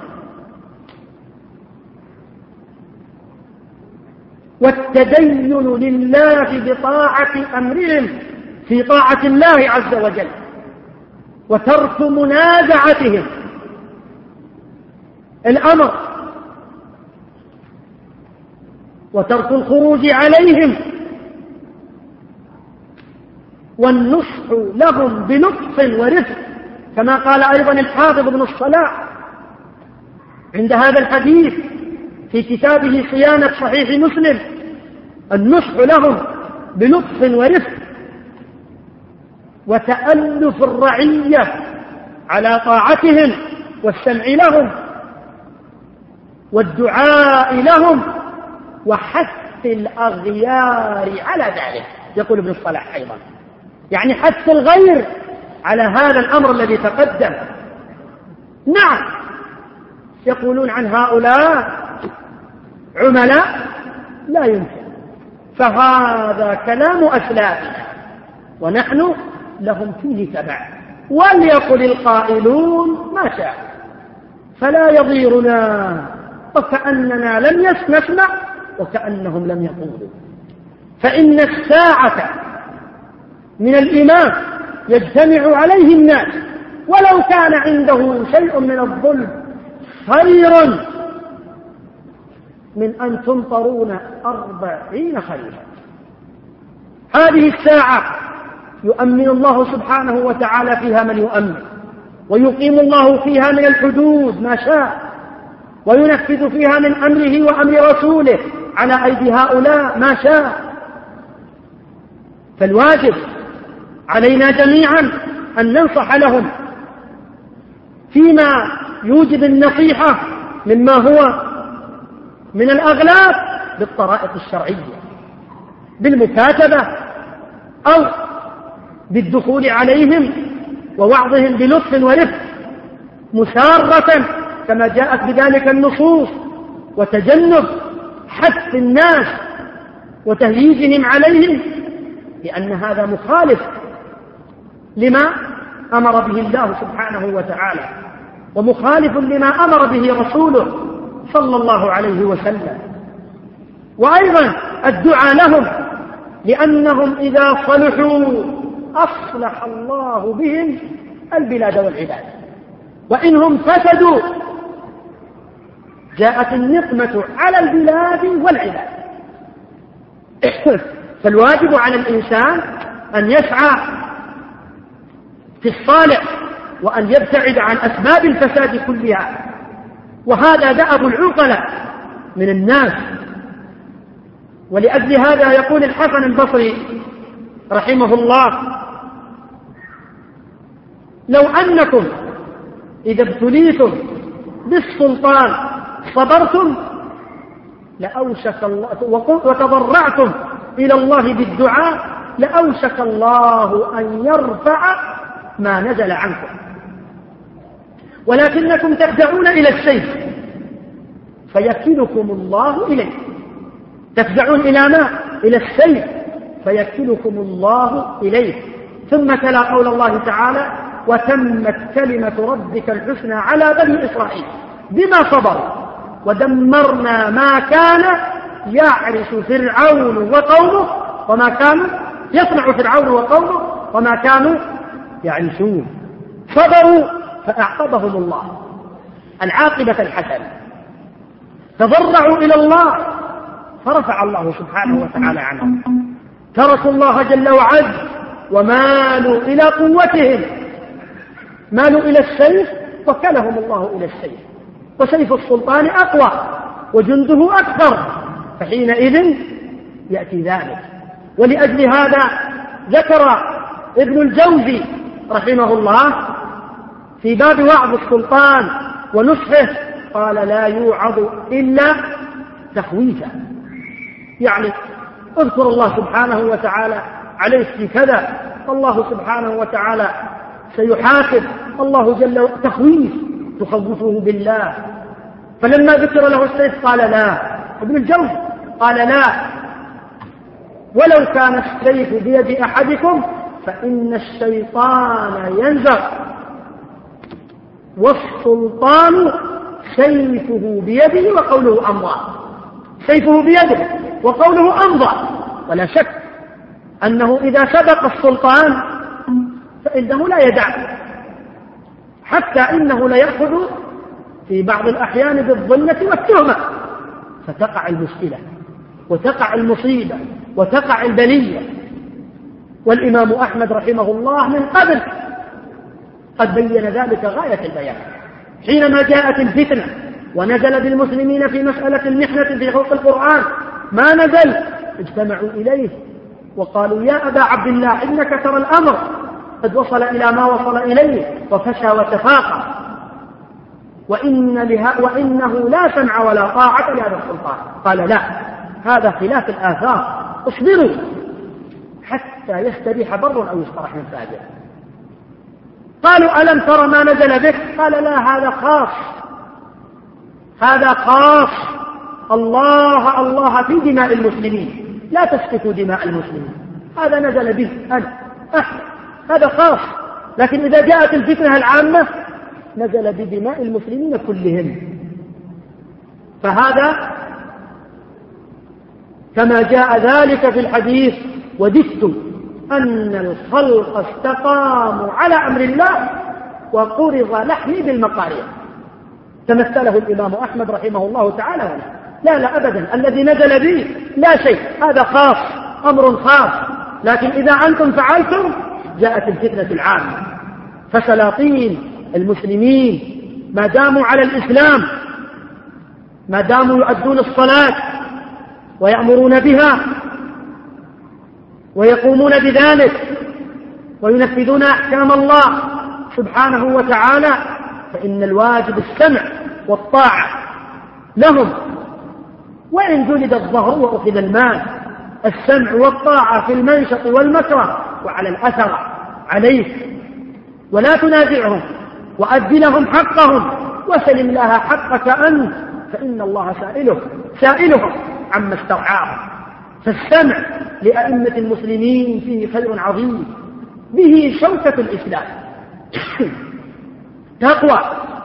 والتدين لله بطاعة أمرهم في طاعة الله عز وجل، وترك منازعتهم الأمر، وترك الخروج عليهم، والنصح لهم بلطف ورفق، كما قال أيضا الحافظ ابن الصلاح عند هذا الحديث في كتابه صيانة صحيح مسلم: النصح لهم بلطف ورفق، وتألف الرعية على طاعتهم والسمع لهم والدعاء لهم وحث الأغيار على ذلك. يقول ابن الصلاح أيضا يعني حث الغير على هذا الأمر الذي تقدم. نعم يقولون عن هؤلاء عملاء، لا يمكن، فهذا كلام أسلافنا ونحن لهم فيه تبع، وليقل القائلون ما شاء، فلا يضيرنا، وكأننا لم نسمع وكأنهم لم يقولوا. فإن الساعة من الإمام يجتمع عليه الناس ولو كان عنده شيء من الظلم خير من أن تمطرون 40 خريفا. هذه الساعة يؤمن الله سبحانه وتعالى فيها من يؤمن، ويقيم الله فيها من الحدود ما شاء، وينفذ فيها من أمره وأمر رسوله على أيدي هؤلاء ما شاء. فالواجب علينا جميعا أن ننصح لهم فيما يوجب النصيحة مما هو من الأغلاب بالطرائق الشرعية، بالمكاتبة أو بالدخول عليهم ووعظهم بلطف ورفق مسارة كما جاءت بذلك النصوص، وتجنب حث الناس وتهييجهم عليهم لأن هذا مخالف لما أمر به الله سبحانه وتعالى، ومخالف لما أمر به رسوله صلى الله عليه وسلم. وأيضا الدعاء لهم، لأنهم إذا صلحوا أصلح الله بهم البلاد والعباد، وإنهم فسدوا جاءت النقمة على البلاد والعباد. فالواجب على الإنسان أن يسعى في الصالح وأن يبتعد عن أسباب الفساد كلها، وهذا دأب العقلاء من الناس. ولأجل هذا يقول الحسن البصري رحمه الله: لو أنكم إذا ابتليتم بالسلطان صبرتم لأوشك الله وتضرعتم إلى الله بالدعاء لأوشك الله أن يرفع ما نزل عنكم، ولكنكم تفزعون إلى السيف فيكلكم الله إليه. تفزعون إلى ما؟ إلى السيف فيكلكم الله إليه. ثم تلا قول الله تعالى: وتمت كلمة ربك الحسنى على بني إسرائيل بما صبروا ودمرنا ما كان يعرش فرعون وقومه وما كانوا يصنع فرعون وقومه وما كانوا يعرشون. صبروا فأعقبهم الله العاقبة الحسنة، تضرعوا إلى الله فرفع الله سبحانه وتعالى عنهم، تركوا الله جل وعز ومالوا إلى قوتهم، مالوا إلى السيف وكلهم الله إلى السيف، وسيف السلطان أقوى وجنده أكثر، فحينئذ يأتي ذلك. ولأجل هذا ذكر ابن الجوزي رحمه الله في باب وعظ السلطان ونصحه قال: لا يوعظ إلا تخويفا، يعني اذكر الله سبحانه وتعالى عليك في كذا، الله سبحانه وتعالى سيحاسب، الله جل وعلا تخويف، تخوفه بالله. فلما ذكر له السيف قال لا، ابن الجوزي قال لا، ولو كان السيف بيد أحدكم فإن الشيطان ينزغ والسلطان سيفه بيده وقوله أمضى. سيفه بيده وقوله أمضى، ولا شك أنه إذا سبق السلطان فإنه لا يدع، حتى إنه لا يأخذ في بعض الأحيان بالظلة والتهمة، فتقع المشكلة وتقع المصيبة وتقع البلية. والإمام أحمد رحمه الله من قبل قد بين ذلك غاية البيان، حينما جاءت الفتنة ونزل بالمسلمين في مسألة المحنة في خلق القرآن ما نزل، اجتمعوا إليه وقالوا: يا أبا عبد الله إنك ترى الأمر قد وصل إلى ما وصل إليه وفشى وتفاقم، وإنه لا سمع ولا طاعة لهذا السلطان. قال: لا، هذا خلاف الآثار، اصبروا حتى يستريح بر أو يستراح من فاجر. قالوا: ألم ترى ما نزل بك؟ قال: لا، هذا خاص، هذا خاص، الله الله في دماء المسلمين، لا تسفكوا دماء المسلمين، هذا نزل به أنا أحمد، هذا خاص. لكن إذا جاءت الفتنة العامة نزل بدماء المسلمين كلهم. فهذا كما جاء ذلك في الحديث: وددت أن الخلق استقاموا على أمر الله وقرض لحمي بالمقارير. تمثله الإمام أحمد رحمه الله تعالى هنا. لا لا أبدا، الذي نزل به لا شيء، هذا خاص، أمر خاص. لكن إذا أنتم فعلتم جاءت الفتنة العامة، فسلاطين المسلمين ما داموا على الإسلام، ما داموا يؤدون الصلاة ويأمرون بها ويقومون بذلك وينفذون أحكام الله سبحانه وتعالى، فإن الواجب السمع والطاعة لهم، وإن جلد الظهر وأخذ المال. السمع والطاعة في المنشط والمكره وعلى الأثر عليك، ولا تنازعهم، وأد لهم حقهم، وسلم لها حقك أنت، فإن الله سائلهم عما استرعاهم. فالسمع لأئمة المسلمين فيه خير عظيم، به شوكة الإسلام تقوى،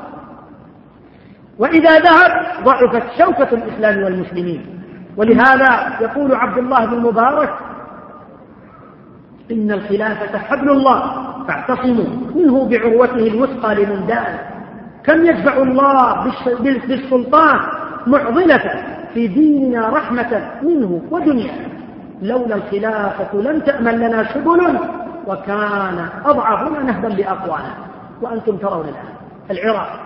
وإذا ذهب ضعفت شوكة الإسلام والمسلمين. ولهذا يقول عبد الله بن مبارك: إن الخلافة حبل الله فاعتصموا منه بعروته الوثقى لمن دان. كم يدفع الله بالسلطان معضلة في ديننا رحمة منه ودنيا. لولا الخلافة لم تأمن لنا سبل، وكان أضعفنا نهبا لأقوانا. وأنتم ترون الآن العراق،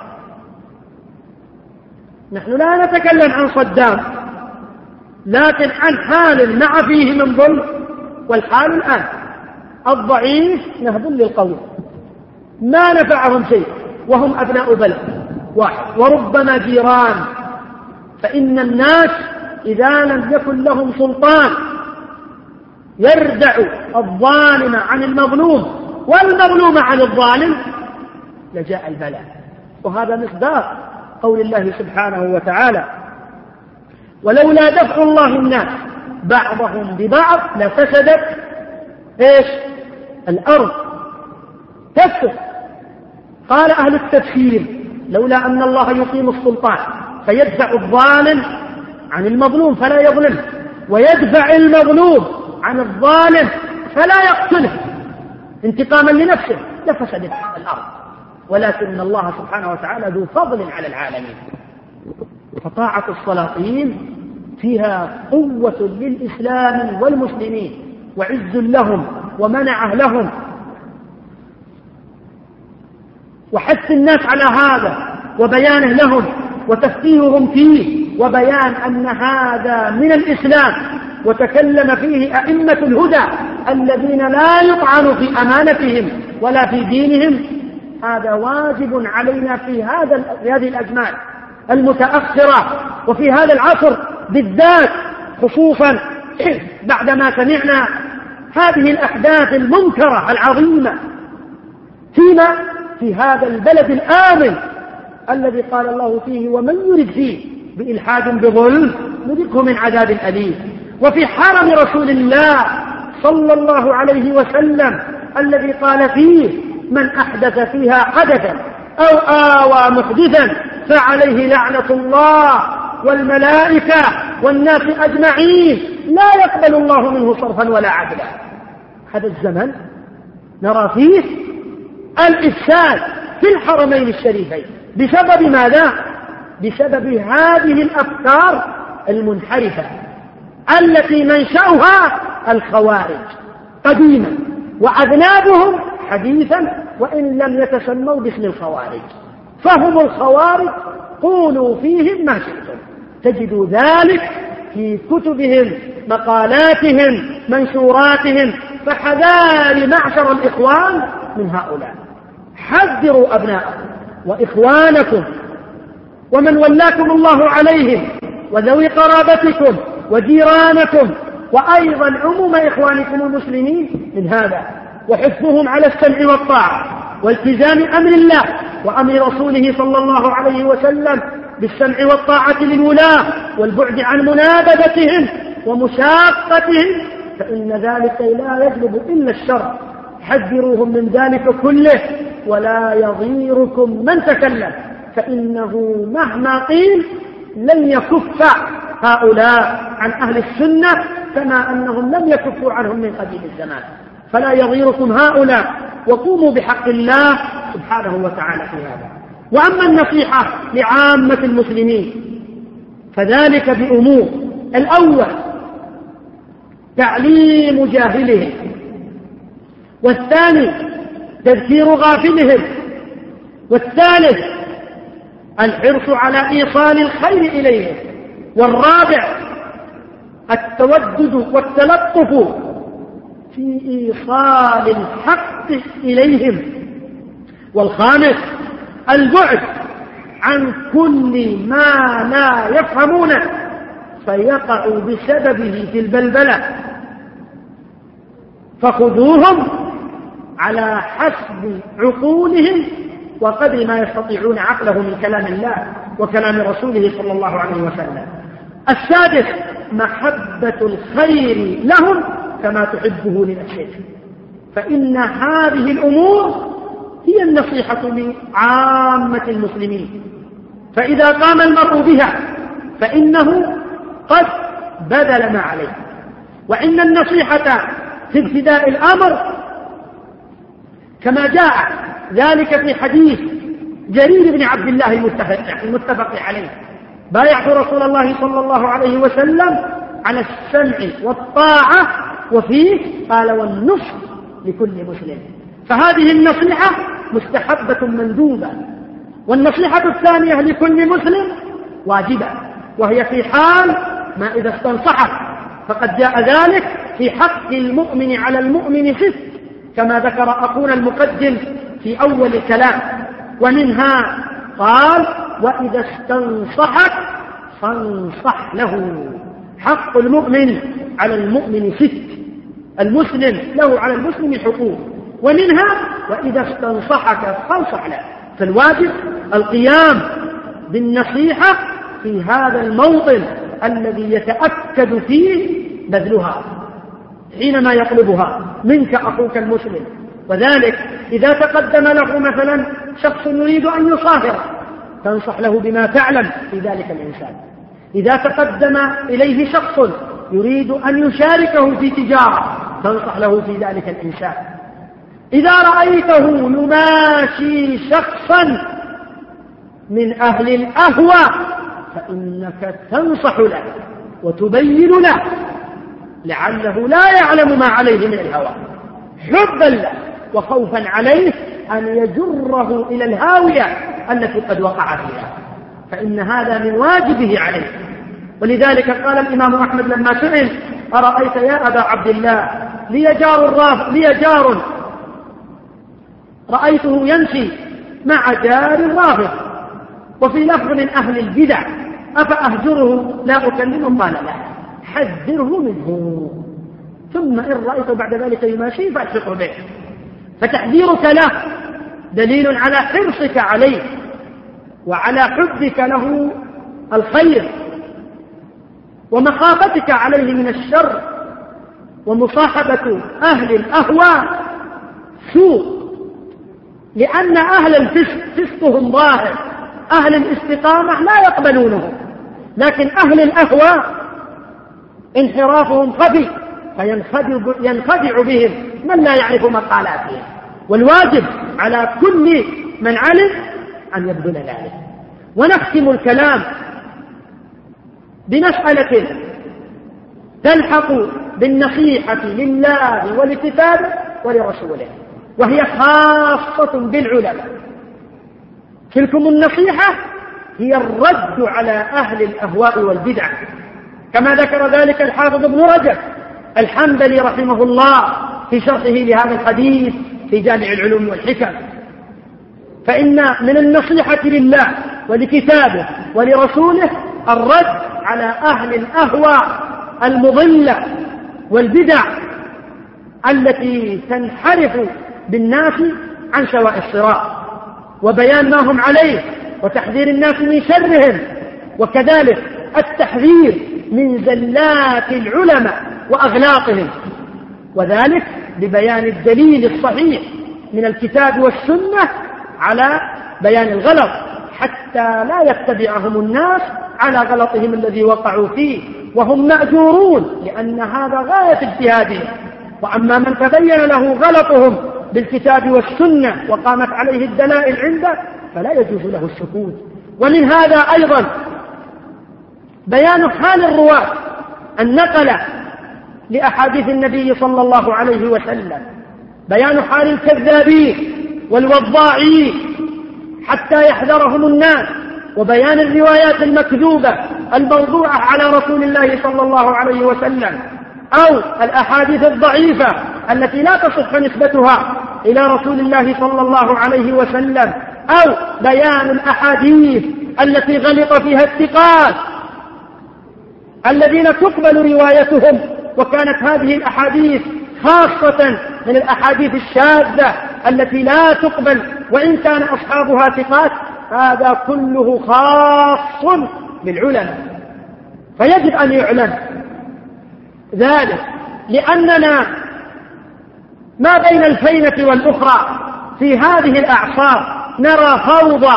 نحن لا نتكلم عن صدام، لكن عن حال مع فيه من ظلم. والحال الآن الضعيف نهب للقوي، ما نفعهم شيء، وهم أبناء بلد واحد وربما جيران. فإن الناس إذا لم يكن لهم سلطان يردع الظالم عن المظلوم والمظلوم عن الظالم لجاء البلاء. وهذا مصداق قول الله سبحانه وتعالى: ولولا دفع الله الناس بعضهم ببعض لفسدت الأرض. تفسد. قال أهل التفسير: لولا أن الله يقيم السلطان فيدفع الظالم عن المظلوم فلا يظلمه، ويدفع المظلوم عن الظالم فلا يقتله انتقاما لنفسه، لفسدت الأرض. ولكن الله سبحانه وتعالى ذو فضل على العالمين. فطاعة السلاطين فيها قوة للإسلام والمسلمين، وعز لهم ومنعه لهم، وحث الناس على هذا وبيانه لهم وتفقيههم فيه، وبيان أن هذا من الإسلام. وتكلم فيه أئمة الهدى الذين لا يطعن في أمانتهم ولا في دينهم. هذا واجب علينا في هذه الأزمان المتأخرة، وفي هذا العصر بالذات، خصوصا بعدما سمعنا هذه الأحداث المنكرة العظيمة في هذا البلد الآمن الذي قال الله فيه: ومن يرد فيه بإلحاد بظلم نذقه من عذاب أليم. وفي حرم رسول الله صلى الله عليه وسلم الذي قال فيه: من أحدث فيها حدثا أو آوى محدثا فعليه لعنة الله والملائكة والناس أجمعين لا يقبل الله منه صرفا ولا عدلا. هذا الزمن نرى فيه الإفساد في الحرمين الشريفين. بسبب ماذا؟ بسبب هذه الأفكار المنحرفة التي منشأها الخوارج قديما، وأذنابهم حديثا، وإن لم يتسموا باسم الخوارج. فهم الخوارج، قولوا فيهم ما شئتم، تجدوا ذلك في كتبهم، مقالاتهم، منشوراتهم. فحذار معشر الإخوان من هؤلاء، حذروا أبناءكم وإخوانكم ومن ولاكم الله عليهم وذوي قرابتكم وجيرانكم، وأيضا عموم إخوانكم المسلمين من هذا، وحثهم على السمع والطاعة والتزام أمر الله وأمر رسوله صلى الله عليه وسلم بالسمع والطاعة للولاة والبعد عن منابذتهم ومشاقتهم، فإن ذلك لا يجلب إلا الشر. حذروهم من ذلك كله، ولا يضيركم من تكلم، فإنه مهما قيل لن يكف هؤلاء عن أهل السنة كما أنهم لم يكفوا عنهم من قديم الزمان. فلا يضيركم هؤلاء، وقوموا بحق الله سبحانه وتعالى في هذا. وأما النصيحة لعامة المسلمين فذلك بأمور: الأول تعليم جاهلهم، والثاني تذكير غافلهم، والثالث الحرص على إيصال الخير إليهم، والرابع التودد والتلطف في إيصال الحق إليهم، والخامس البعد عن كل ما لا يفهمونه فيقع بسببه في البلبلة. فخذوهم على حسب عقولهم وقدر ما يستطيعون عقله من كلام الله وكلام رسوله صلى الله عليه وسلم. السادس محبة الخير لهم كما تحبه لنفسك، فإن هذه الأمور هي النصيحة لعامة المسلمين. فإذا قام المرء بها فإنه قد بذل ما عليه. وإن النصيحة في ابتداء الأمر كما جاء ذلك في حديث جرير بن عبد الله المتفق عليه: بايعت رسول الله صلى الله عليه وسلم على السمع والطاعة، وفيه قال: والنصح لكل مسلم. فهذه النصيحة مستحبة مندوبة. والنصيحة الثانية لكل مسلم واجبة، وهي في حال ما إذا استنصحه، فقد جاء ذلك في حق المؤمن على المؤمن 6 كما ذكر أخونا المقدم في أول الكلام. ومنها قال: وإذا استنصحك فانصح له. حق المؤمن على المؤمن 6، المسلم له على المسلم حقوق، ومنها وإذا استنصحك فانصح له. فالواجب القيام بالنصيحة في هذا الموطن الذي يتأكد فيه بذلها حينما يطلبها منك أخوك المسلم. وذلك إذا تقدم له مثلا شخص يريد أن يصاهره تنصح له بما تعلم في ذلك الإنسان. إذا تقدم إليه شخص يريد أن يشاركه في تجارة تنصح له في ذلك الإنسان. إذا رأيته يماشي شخصا من أهل الأهوى فإنك تنصح له وتبين له لعله لا يعلم ما عليه من الهوى، حبا له وخوفا عليه أن يجره إلى الهاوية التي قد وقع فيها، فإن هذا من واجبه عليه. ولذلك قال الإمام أحمد لما سئل: أرأيت يا أبا عبد الله لي جار رأيته يمشي مع جار رافض وفي لفظ من أهل البدع أفأهجره لا أكلمه؟ قال: لا، حذره منه، ثم إن رأيته بعد ذلك يماشي فألحقه به. فتحذيرك له دليل على حرصك عليه وعلى حبك له الخير ومخافتك عليه من الشر. ومصاحبة أهل الأهوى سوء، لأن أهل الفسق فسقهم ظاهر، أهل الاستقامة لا يقبلونه، لكن أهل الأهوى انحرافهم خفي فينخدع بهم من لا يعرف مقالاتهم. والواجب على كل من علم أن يبذل ذلك. ونختم الكلام بمسألة تلحق بالنصيحة لله ولكتابه ولرسوله، وهي خاصة بالعلماء. تلكم النصيحة هي الرد على أهل الأهواء والبدع، كما ذكر ذلك الحافظ ابن رجب الحنبلي رحمه الله في شرحه لهذا الحديث في جامع العلوم والحكم. فإن من النصيحة لله ولكتابه ولرسوله الرد على أهل الأهواء المضلة والبدع التي تنحرف بالناس عن سواء الصراط، وبيان ما هم عليه وتحذير الناس من شرهم، وكذلك التحذير من زلات العلماء وأغلاطهم، وذلك ببيان الدليل الصحيح من الكتاب والسنة على بيان الغلط، حتى لا يتبعهم الناس على غلطهم الذي وقعوا فيه، وهم مأجورون لأن هذا غاية اجتهادهم. وأما من تبين له غلطهم بالكتاب والسنة وقامت عليه الدلائل عنده فلا يجوز له السكوت. ومن هذا أيضا بيان حال الرواة النقلة لأحاديث النبي صلى الله عليه وسلم، بيان حال الكذابين والوضاعين حتى يحذرهم الناس، وبيان الروايات المكذوبة الموضوعة على رسول الله صلى الله عليه وسلم، أو الأحاديث الضعيفة التي لا تصح نسبتها إلى رسول الله صلى الله عليه وسلم، أو بيان الأحاديث التي غلط فيها الثقات الذين تقبل روايتهم، وكانت هذه الأحاديث خاصة من الأحاديث الشاذة التي لا تقبل وإن كان أصحابها ثقات. هذا كله خاص بالعلماء، فيجب أن يعلم ذلك لأننا ما بين الفينة والأخرى في هذه الأعصار نرى فوضى.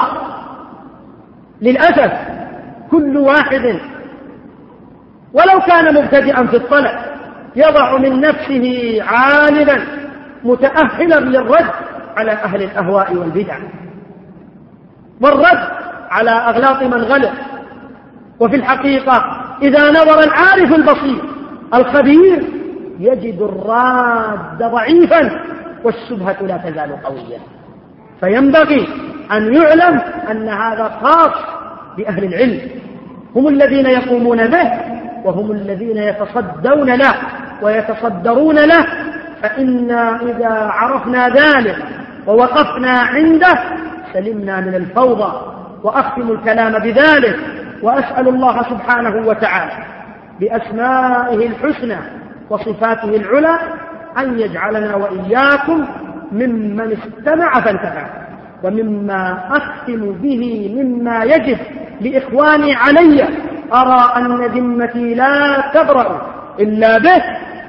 للأسف كل واحد ولو كان مبتدئا في الطلب يضع من نفسه عالما متأهلا للرد على أهل الأهواء والبدع والرد على أغلاط من غلط. وفي الحقيقة إذا نظر العارف البصير الخبير يجد الراد ضعيفا والشبهة لا تزال قوية. فينبغي أن يعلم أن هذا خاص بأهل العلم، هم الذين يقومون به وهم الذين يتصدون له ويتصدرون له. فإنا إذا عرفنا ذلك ووقفنا عنده سلمنا من الفوضى. وأختم الكلام بذلك وأسأل الله سبحانه وتعالى بأسمائه الحسنى وصفاته العلى أن يجعلنا وإياكم ممن استمع فانتفع. ومما أختم به مما يجب لإخواني علي أرى أن ذمتي لا تبرأ إلا به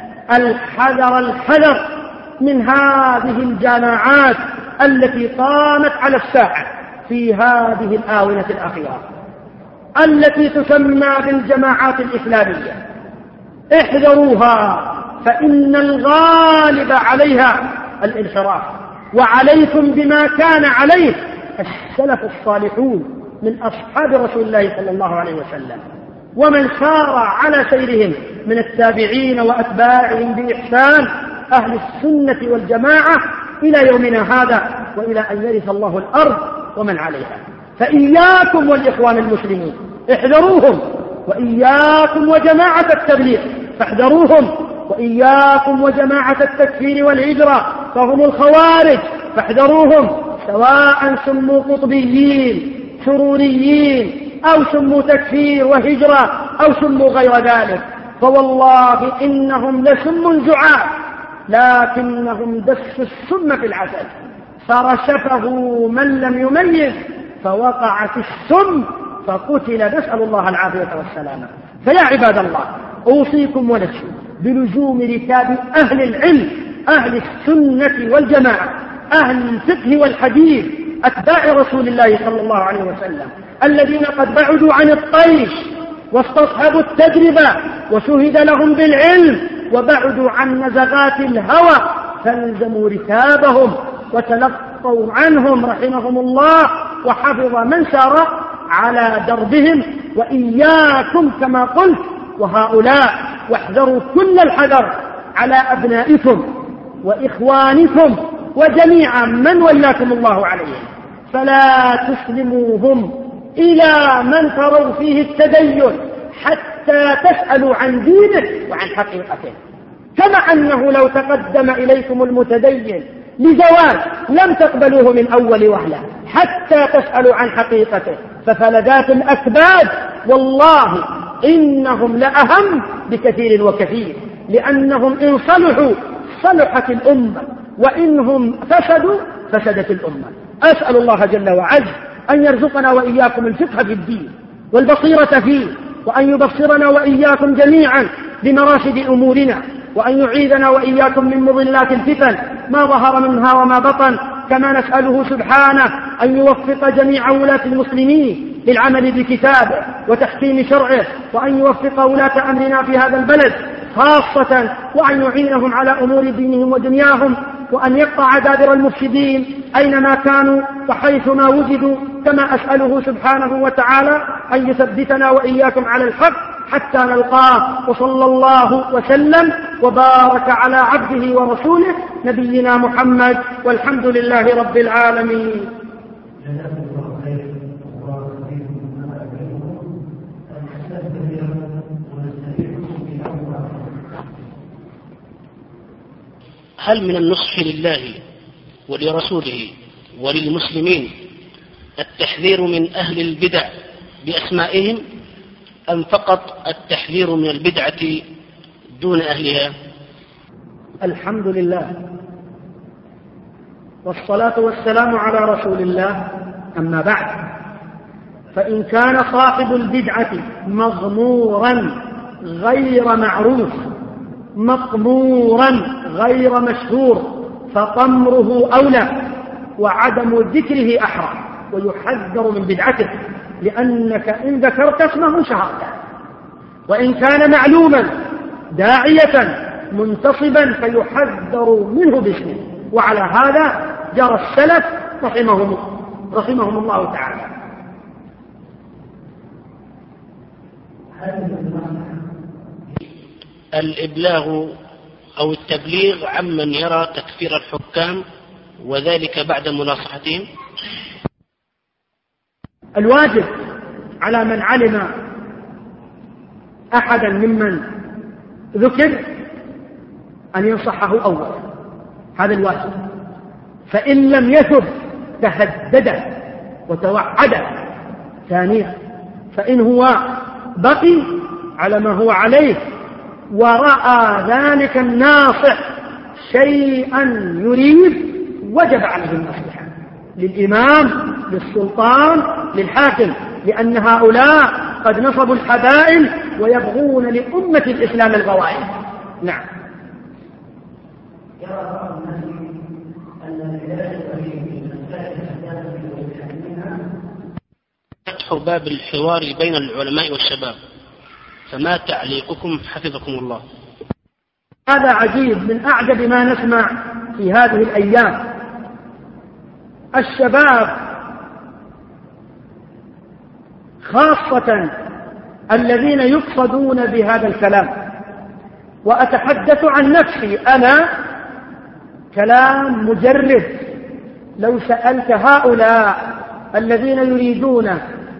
الحذر من هذه الجماعات التي قامت على الساحة في هذه الآونة الأخيرة التي تسمى بالجماعات الإسلامية. احذروها فإن الغالب عليها الانحراف. وعليكم بما كان عليه السلف الصالحون من أصحاب رسول الله صلى الله عليه وسلم ومن سار على سيرهم من التابعين وأتباعهم بإحسان أهل السنة والجماعة إلى يومنا هذا وإلى أن يرث الله الأرض ومن عليها. فإياكم والإخوان المسلمين احذروهم، وإياكم وجماعة التبليغ فاحذروهم، وإياكم وجماعة التكفير والهجرة فهم الخوارج فاحذروهم، سواء سموا قطبيين سروريين أو سموا تكفير وهجرة أو سموا غير ذلك. فوالله إنهم لسم زعاف لكنهم دسوا السم في العسل فرشفه من لم يميز فوقع في السم فقتل. نسأل الله العافية والسلامة. فيا عباد الله أوصيكم ونفسي بلزوم ركاب أهل العلم أهل السنة والجماعة أهل الفقه والحديث أتباع رسول الله صلى الله عليه وسلم الذين قد بعدوا عن الطيش واستصحبوا التجربة وشهد لهم بالعلم وبعدوا عن نزغات الهوى فالزموا ركابهم وتلقوا عنهم رحمهم الله وحفظ من سار على دربهم. وإياكم كما قلت وهؤلاء واحذروا كل الحذر على أبنائكم وإخوانكم وجميع من ولاكم الله عليهم، فلا تسلموهم إلى من تروا فيه التدين حتى تسألوا عن دينه وعن حقيقته. كما أنه لو تقدم إليكم المتدين لزواج لم تقبلوه من أول وهلة حتى تسألوا عن حقيقته. ففلذات الأكباد والله إنهم لأهم بكثير وكثير، لأنهم إن صلحوا صلحت الأمة وإنهم فسدوا فسدت الأمة. أسأل الله جل وعز أن يرزقنا وإياكم الفقه في الدين والبصيرة فيه، وأن يبصرنا وإياكم جميعا بمراشد أمورنا، وأن يعيذنا وإياكم من مضلات الفتن ما ظهر منها وما بطن. كما نسأله سبحانه أن يوفق جميع ولاة المسلمين للعمل بكتابه وتحكيم شرعه، وأن يوفق ولاة أمرنا في هذا البلد خاصة، وأن يعينهم على أمور دينهم ودنياهم، وأن يقطع دابر المفسدين أينما كانوا وحيثما وجدوا. كما أسأله سبحانه وتعالى أن يثبتنا وإياكم على الحق حتى نلقاه. وصلى الله وسلم وبارك على عبده ورسوله نبينا محمد، والحمد لله رب العالمين. هل من النصح لله ولرسوله وللمسلمين التحذير من أهل البدع بأسمائهم، أم فقط التحذير من البدعة دون أهلها؟ الحمد لله والصلاة والسلام على رسول الله. أما بعد، فإن كان صاحب البدعة مغمورا غير معروف مطمورا غير مشهور فطمره أولى وعدم ذكره أحرى، ويحذر من بدعته، لأنك إن ذكرت اسمه شهرته، وإن كان معلوما داعية منتصبا فيحذر منه باسمه. وعلى هذا جرى السلف رحمهم الله تعالى. الإبلاغ أو التبليغ عمن يرى تكفير الحكام وذلك بعد مناصحتهم. الواجب على من علم أحدا ممن ذكر أن ينصحه أولا، هذا الواجب، فإن لم يثب تهدد وتوعد ثانيا، فإن هو بقي على ما هو عليه ورأى ذلك الناصح شيئا يريد وجب عليه النصيحة للإمام، للسلطان، للحاكم، لأن هؤلاء قد نصبوا الحبائل ويبغون لأمة الإسلام الغوائل. نعم. فتح باب الحوار بين العلماء والشباب، فما تعليقكم حفظكم الله؟ هذا عجيب، من أعجب ما نسمع في هذه الأيام. الشباب خاصة الذين يقصدون بهذا الكلام، وأتحدث عن نفسي أنا، كلام مجرد. لو سألت هؤلاء الذين يريدون،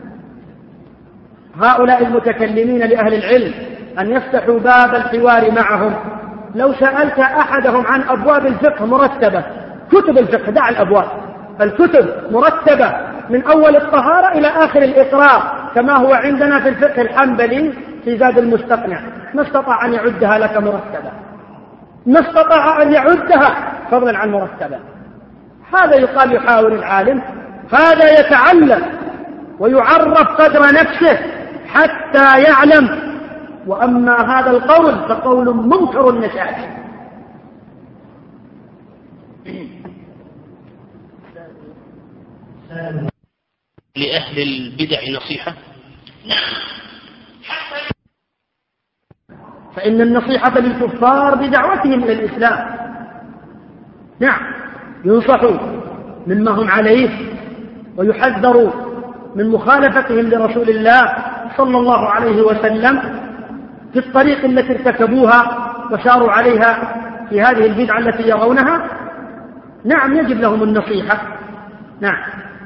هؤلاء المتكلمين لأهل العلم، أن يفتحوا باب الحوار معهم، لو سألت أحدهم عن أبواب الفقه مرتبة، كتب الفقه، دع الأبواب، الكتب مرتبة من أول الطهارة إلى آخر الإقرار كما هو عندنا في الفقه الحنبلي في زاد المستقنع، ما استطاع أن يعدها لك مرتبة، ما استطاع أن يعدها فضلا عن مرتبة. هذا يقال يحاور العالم، هذا يتعلم ويعرف قدر نفسه حتى يعلم. وأما هذا القول فقول منكر النشاز. لأهل البدع نصيحة؟ فإن النصيحة للكفار بدعوتهم إلى الإسلام. نعم، ينصحوا مما هم عليه ويحذروا من مخالفتهم لرسول الله صلى الله عليه وسلم في الطريق التي ارتكبوها وساروا عليها في هذه البدعة التي يرونها. نعم، يجب لهم النصيحة. نعم.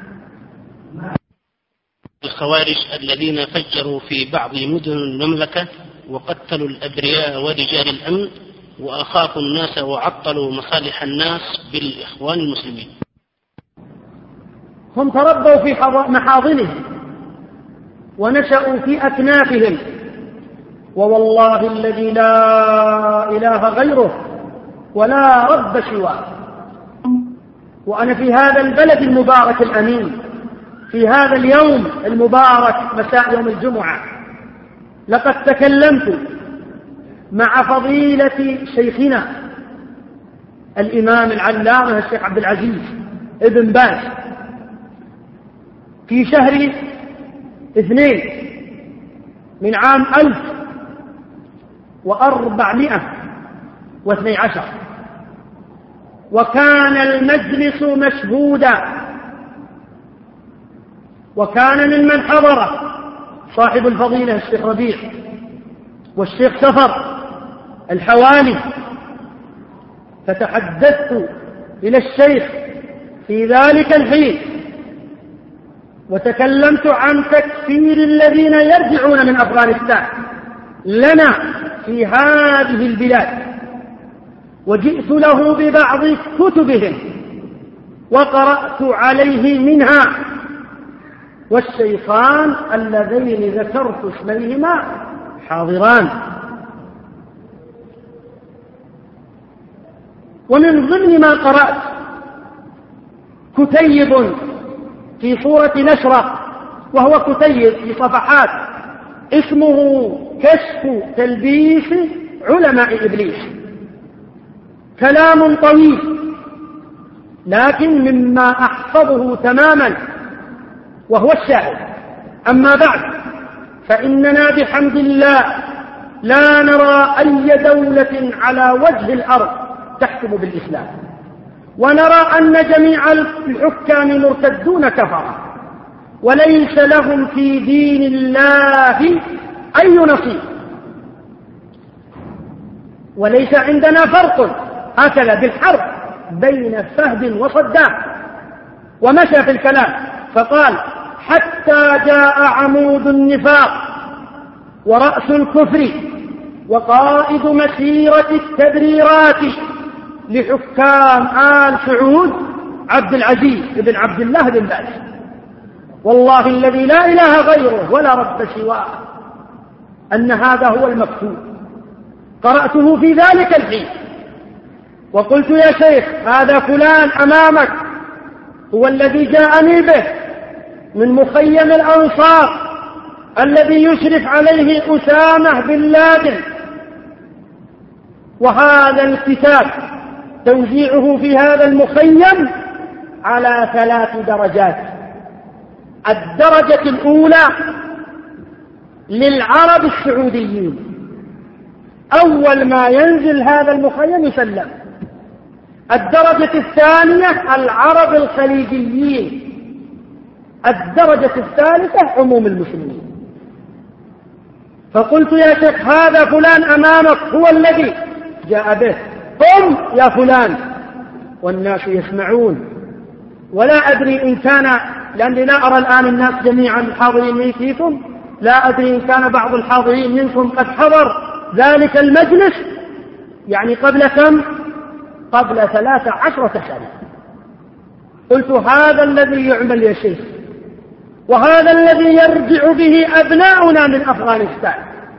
الخوارج الذين فجروا في بعض مدن المملكة وقتلوا الأبرياء ورجال الأمن وأخافوا الناس وعطلوا مصالح الناس بالإخوان المسلمين. هم تربوا في محاضنهم ونشأوا في أكنافهم، ووالله الذي لا إله غيره ولا رب سواه. وأنا في هذا البلد المبارك الأمين، في هذا اليوم المبارك مساء يوم الجمعة، لقد تكلمت مع فضيلة شيخنا الإمام العلامة الشيخ عبد العزيز ابن باز في شهر 2 من عام 1412، وكان المجلس مشهودا، وكان ممن حضره صاحب الفضيلة الشيخ ربيع والشيخ سفر الحوالي. فتحدثت إلى الشيخ في ذلك الحين وتكلمت عن تكفير الذين يرجعون من أفغانستان لنا في هذه البلاد، وجئت له ببعض كتبهم وقرأت عليه منها، والشيخان اللذين ذكرت اسميهما حاضران. ومن ضمن ما قرأت كتيب في صورة نشرة، وهو كتيب في صفحات اسمه كشف تلبيس علماء إبليس. كلام طويل لكن مما أحفظه تماما وهو الشاهد. أما بعد، فإننا بحمد الله لا نرى أي دولة على وجه الأرض تحكم بالإسلام، ونرى أن جميع الحكام مرتدون كفرة وليس لهم في دين الله أي نصيب، وليس عندنا فرق هكذا بالحرب بين فهد وصدام. ومشى في الكلام فقال: حتى جاء عمود النفاق ورأس الكفر وقائد مسيرة التبريرات لحكام آل سعود عبد العزيز بن عبد الله بن باز، والله الذي لا إله غيره ولا رب سواه أن هذا هو المكتوب. قرأته في ذلك الحين وقلت: يا شيخ، هذا فلان أمامك هو الذي جاءني به من مخيم الأنصار الذي يشرف عليه أسامة بن لادن، وهذا الكتاب توزيعه في هذا المخيم على 3 درجات. الدرجة الأولى للعرب السعوديين، أول ما ينزل هذا المخيم يسلم. الدرجة الثانية العرب الخليجيين. الدرجة الثالثة عموم المسلمين. فقلت: يا شيخ، هذا فلان أمامك هو الذي جاء به، قم يا فلان. والناس يسمعون، ولا أدري إن كان، لأني لا أرى الآن الناس جميعا حاضرين فيكم، لا أدري إن كان بعض الحاضرين منكم قد حضر ذلك المجلس، يعني قبل كم؟ قبل 13 سنة. قلت: هذا الذي يعمل يا شيخ، وهذا الذي يرجع به أبناؤنا من أفغانستان.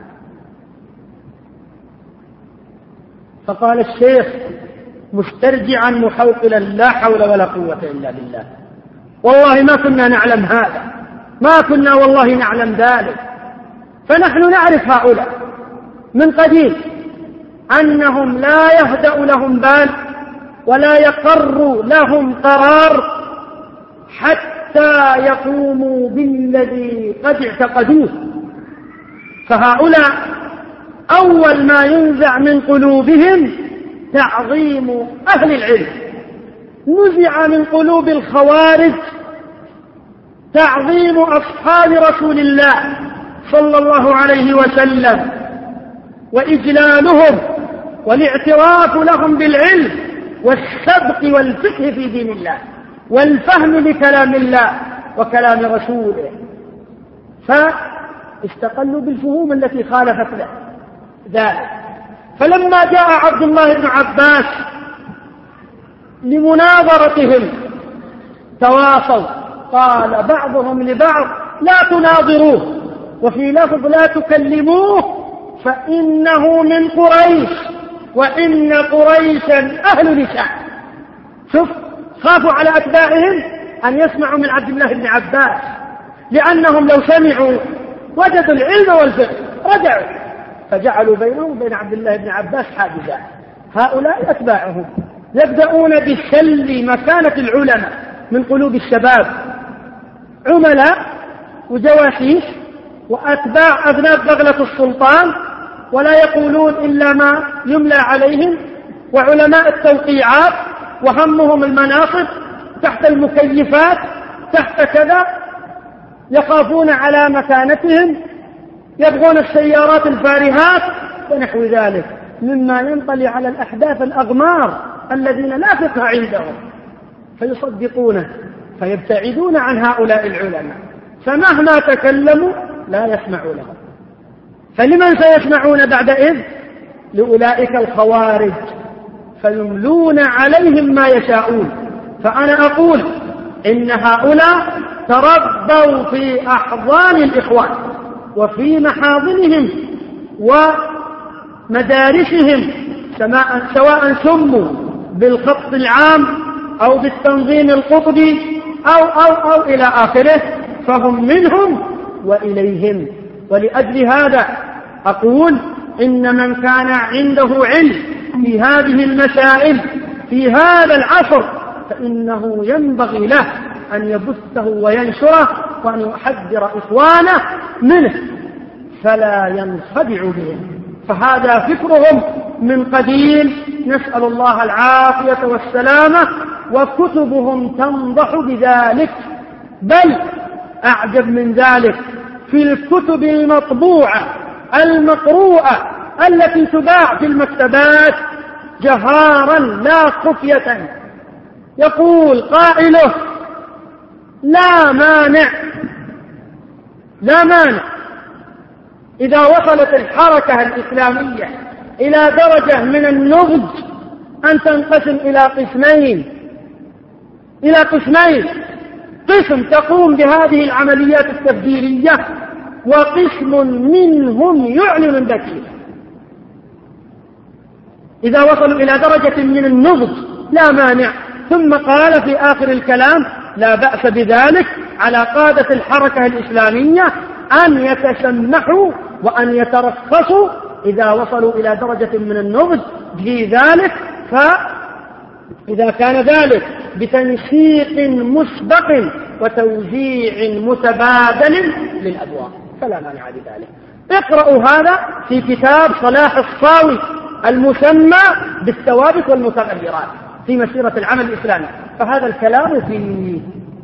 فقال الشيخ مسترجعا محوقلا: لا حول ولا قوة إلا بالله، والله ما كنا نعلم هذا، ما كنا والله نعلم ذلك. فنحن نعرف هؤلاء من قديم أنهم لا يهدأ لهم بال ولا يقر لهم قرار حتى يقوموا بالذي قد اعتقدوه. فهؤلاء أول ما ينزع من قلوبهم تعظيم أهل العلم. نزع من قلوب الخوارج تعظيم أصحاب رسول الله صلى الله عليه وسلم وإجلالهم والاعتراف لهم بالعلم والسبق والفقه في دين الله والفهم لكلام الله وكلام رسوله، فاستقلوا بالفهوم التي خالفت ذلك. فلما جاء عبد الله بن عباس لمناظرتهم تواصوا، قال بعضهم لبعض: لا تناظروه، وفي لفظ: لا تكلموه، فإنه من قريش، وإن قريشا أهل لسان. شوف، خافوا على أتباعهم أن يسمعوا من عبد الله بن عباس، لأنهم لو سمعوا وجدوا العلم والفقه رجعوا، فجعلوا بينهم وبين عبد الله بن عباس حاجزا. هؤلاء أتباعهم يبدأون بسل مكانة العلماء من قلوب الشباب، عملاء وجواسيس وأتباع أذناب بغلة السلطان، ولا يقولون إلا ما يملى عليهم، وعلماء التوقيعات وهمهم المناصب تحت المكيفات تحت كذا، يخافون على مكانتهم، يبغون السيارات الفارهات ونحو ذلك مما ينطلي على الأحداث الأغمار الذين لا فقه عندهم، فيصدقونه فيبتعدون عن هؤلاء العلماء، فمهما تكلموا لا يسمعوا لهم. فلمن سيسمعون بعدئذ؟ لأولئك الخوارج، فيملون عليهم ما يشاءون. فأنا أقول إن هؤلاء تربوا في أحضان الإخوان وفي محاضنهم ومدارسهم، سواء سموا بالخط العام أو بالتنظيم القطبي أو إلى آخره، فهم منهم وإليهم. ولأجل هذا أقول إن من كان عنده علم في هذه المسائل في هذا العصر فإنه ينبغي له أن يبثه وينشره وأن يحذر إخوانه منه فلا ينخدع بهم، فهذا فكرهم من قديم، نسأل الله العافية والسلامة، وكتبهم تنضح بذلك. بل أعجب من ذلك في الكتب المطبوعة المقروءة التي تباع في المكتبات جهارا لا خفية يقول قائله: لا مانع إذا وصلت الحركة الإسلامية إلى درجة من النضج أن تنقسم إلى قسمين، قسم تقوم بهذه العمليات التفجيرية وقسم منهم يعلن البكير. إذا وصلوا إلى درجة من النضج لا مانع. ثم قال في آخر الكلام: لا بأس بذلك على قادة الحركة الإسلامية أن يتسمحوا وأن يترخصوا إذا وصلوا إلى درجة من النضج في ذلك، فإذا كان ذلك بتنسيق مسبق وتوزيع متبادل للأبواب فلا مانع بذلك. اقرأوا هذا في كتاب صلاح الصاوي المسمى بالثوابت والمتغيرات في مسيرة العمل الإسلامي، فهذا الكلام فيه.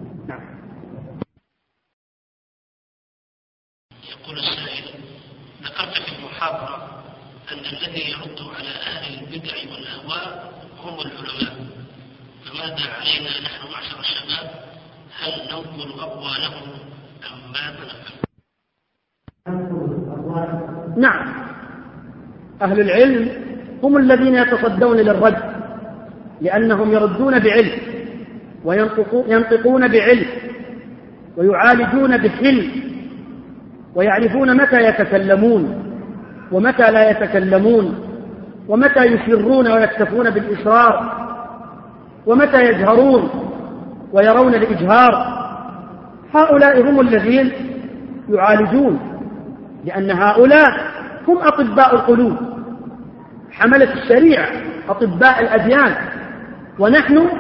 يقول السائل: ذكرت في المحاضرة أن الذي يرد على أهل البدع والأهواء هم العلماء، فماذا علينا نحن معشر الشباب؟ هل ننقل أقوالهم أم ماذا نفعل؟ نعم، أهل العلم هم الذين يتصدون للرد، لأنهم يردون بعلم وينطقون بعلم ويعالجون بحلم، ويعرفون متى يتكلمون ومتى لا يتكلمون، ومتى يسرون ويكتفون بالإسرار، ومتى يجهرون ويرون الإجهار. هؤلاء هم الذين يعالجون، لأن هؤلاء هم أطباء القلوب، حملة الشريعة، أطباء الأديان. ونحن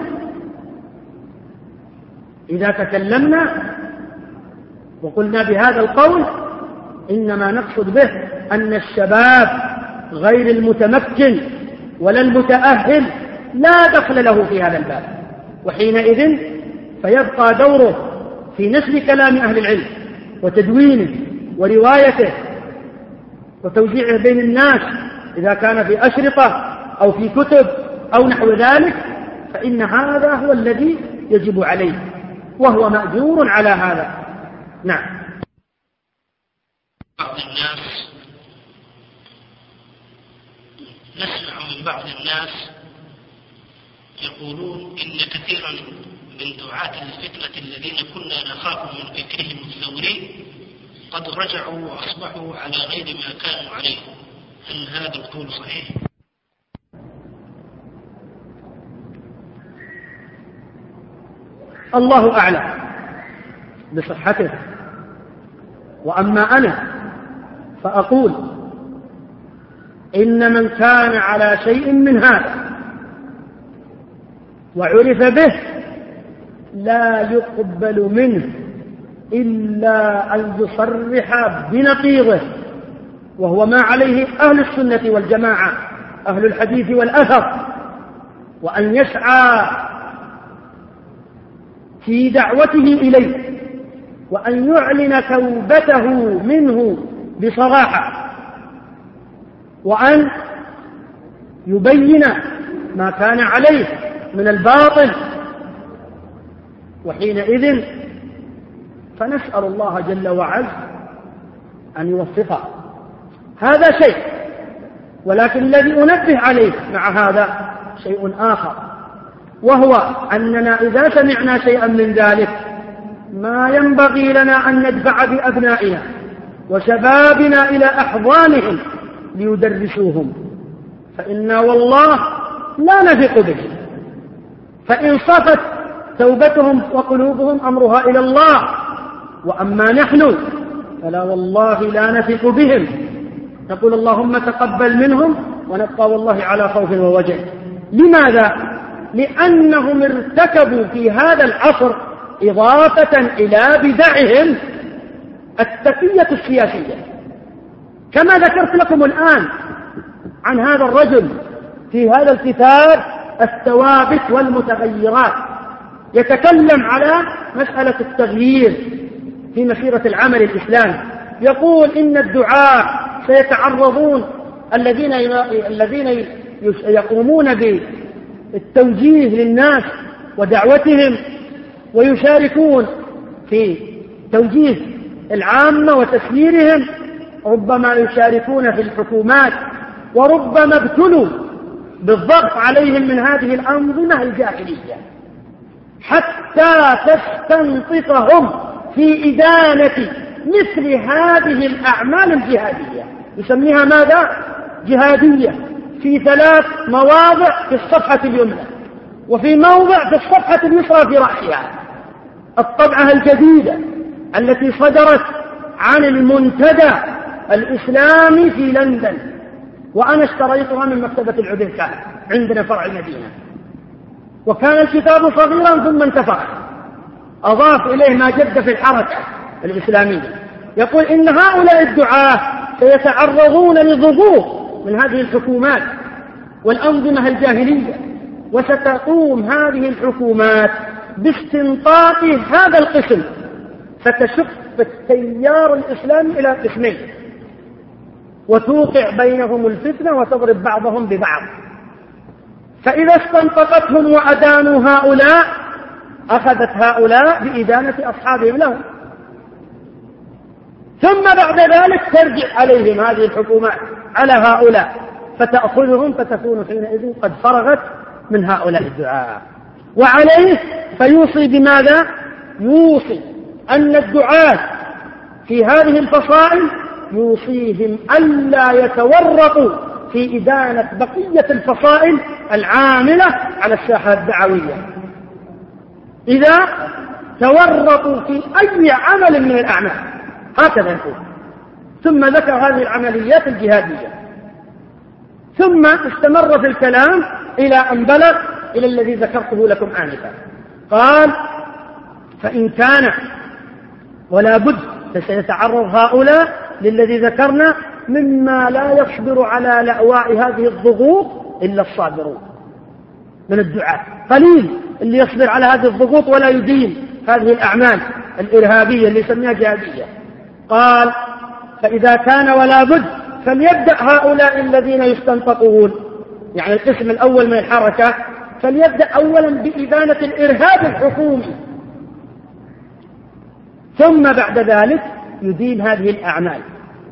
إذا تكلمنا وقلنا بهذا القول إنما نقصد به أن الشباب غير المتمكن ولا المتأهل لا دخل له في هذا الباب، وحينئذ فيبقى دوره في نشر كلام أهل العلم وتدوينه وروايته وتوزيعه بين الناس إذا كان في أشرطة أو في كتب أو نحو ذلك، فإن هذا هو الذي يجب عليه وهو مأجور على هذا. نعم. بعض الناس نسمع من بعض الناس يقولون إن كثيرا من دعاة الفتنة الذين كنا نخاف من فكرهم الثوري قد رجعوا وأصبحوا على غير ما كانوا عليه، هل هذا القول صحيح؟ الله أعلم بصحته، وأما أنا فأقول إن من كان على شيء من هذا وعرف به لا يقبل منه إلا أن يصرح بنقيضه، وهو ما عليه أهل السنة والجماعة أهل الحديث والأثر، وأن يسعى في دعوته إليه وأن يعلن توبته منه بصراحة، وأن يبين ما كان عليه من الباطل، وحينئذ فنسأل الله جل وعز أن يوفقه. هذا شيء، ولكن الذي أنبه عليه مع هذا شيء آخر، وهو أننا إذا سمعنا شيئا من ذلك ما ينبغي لنا أن ندفع بأبنائنا وشبابنا إلى أحضانهم ليدرسوهم، فإنا والله لا نثق به، فإن صفت توبتهم وقلوبهم أمرها إلى الله، وأما نحن فلا والله لا نثق بهم، نقول اللهم تقبل منهم ونبقى والله على خوف ووجع. لماذا؟ لأنهم ارتكبوا في هذا العصر إضافة إلى بدعهم التقية السياسية، كما ذكرت لكم الآن عن هذا الرجل في هذا الكتاب الثوابت والمتغيرات، يتكلم على مسألة التغيير في مسيرة العمل الإسلامي. يقول إن الدعاة سيتعرضون، الذين يقومون بالتوجيه للناس ودعوتهم ويشاركون في توجيه العامة وتسييرهم، ربما يشاركون في الحكومات، وربما ابتلوا بالضغط عليهم من هذه الأنظمة الجاهلية حتى تستنطقهم في إدانة مثل هذه الأعمال الجهادية. يسميها ماذا؟ جهادية، في 3 مواضع في الصفحة اليمنى، وفي موضع في الصفحة اليسرى في رأسها، الطبعة الجديدة التي صدرت عن المنتدى الإسلامي في لندن، وأنا اشتريتها من مكتبة العبيكان عندنا فرع المدينة، وكان الكتاب صغيرا ثم انتفخ، أضاف إليه ما جد في الحركة الإسلامية. يقول إن هؤلاء الدعاة سيتعرضون لضغوط من هذه الحكومات والأنظمة الجاهلية، وستقوم هذه الحكومات باستنطاق هذا القسم، فتشق التيار الإسلامي إلى قسمين، وتوقع بينهم الفتنة وتضرب بعضهم ببعض. فإذا استنطقتهم وأدانوا هؤلاء، أخذت هؤلاء بإدانة أصحابهم لهم، ثم بعد ذلك ترجع عليهم هذه الحكومات على هؤلاء فتأخذهم، فتكون حينئذ قد فرغت من هؤلاء الدعاء. وعليه فيوصي بماذا؟ يوصي أن الدعاة في هذه الفصائل يوصيهم ألا يتورطوا في إدانة بقية الفصائل العاملة على الساحة الدعوية إذا تورطوا في أي عمل من الأعمال، هكذا يقول. ثم ذكر هذه العمليات الجهادية، ثم استمر في الكلام إلى أن بلغ إلى الذي ذكرته لكم آنفا. قال فإن كان ولا بد فسيتعرض هؤلاء للذي ذكرنا مما لا يصبر على لأواء هذه الضغوط إلا الصابرون من الدعاة، قليل اللي يصبر على هذه الضغوط ولا يدين هذه الأعمال الإرهابية اللي يسميها جهادية. قال فإذا كان ولا بد فليبدأ هؤلاء الذين يستنطقون، يعني القسم الأول من الحركة، فليبدأ أولا بإدانة الإرهاب الحكومي، ثم بعد ذلك يدين هذه الأعمال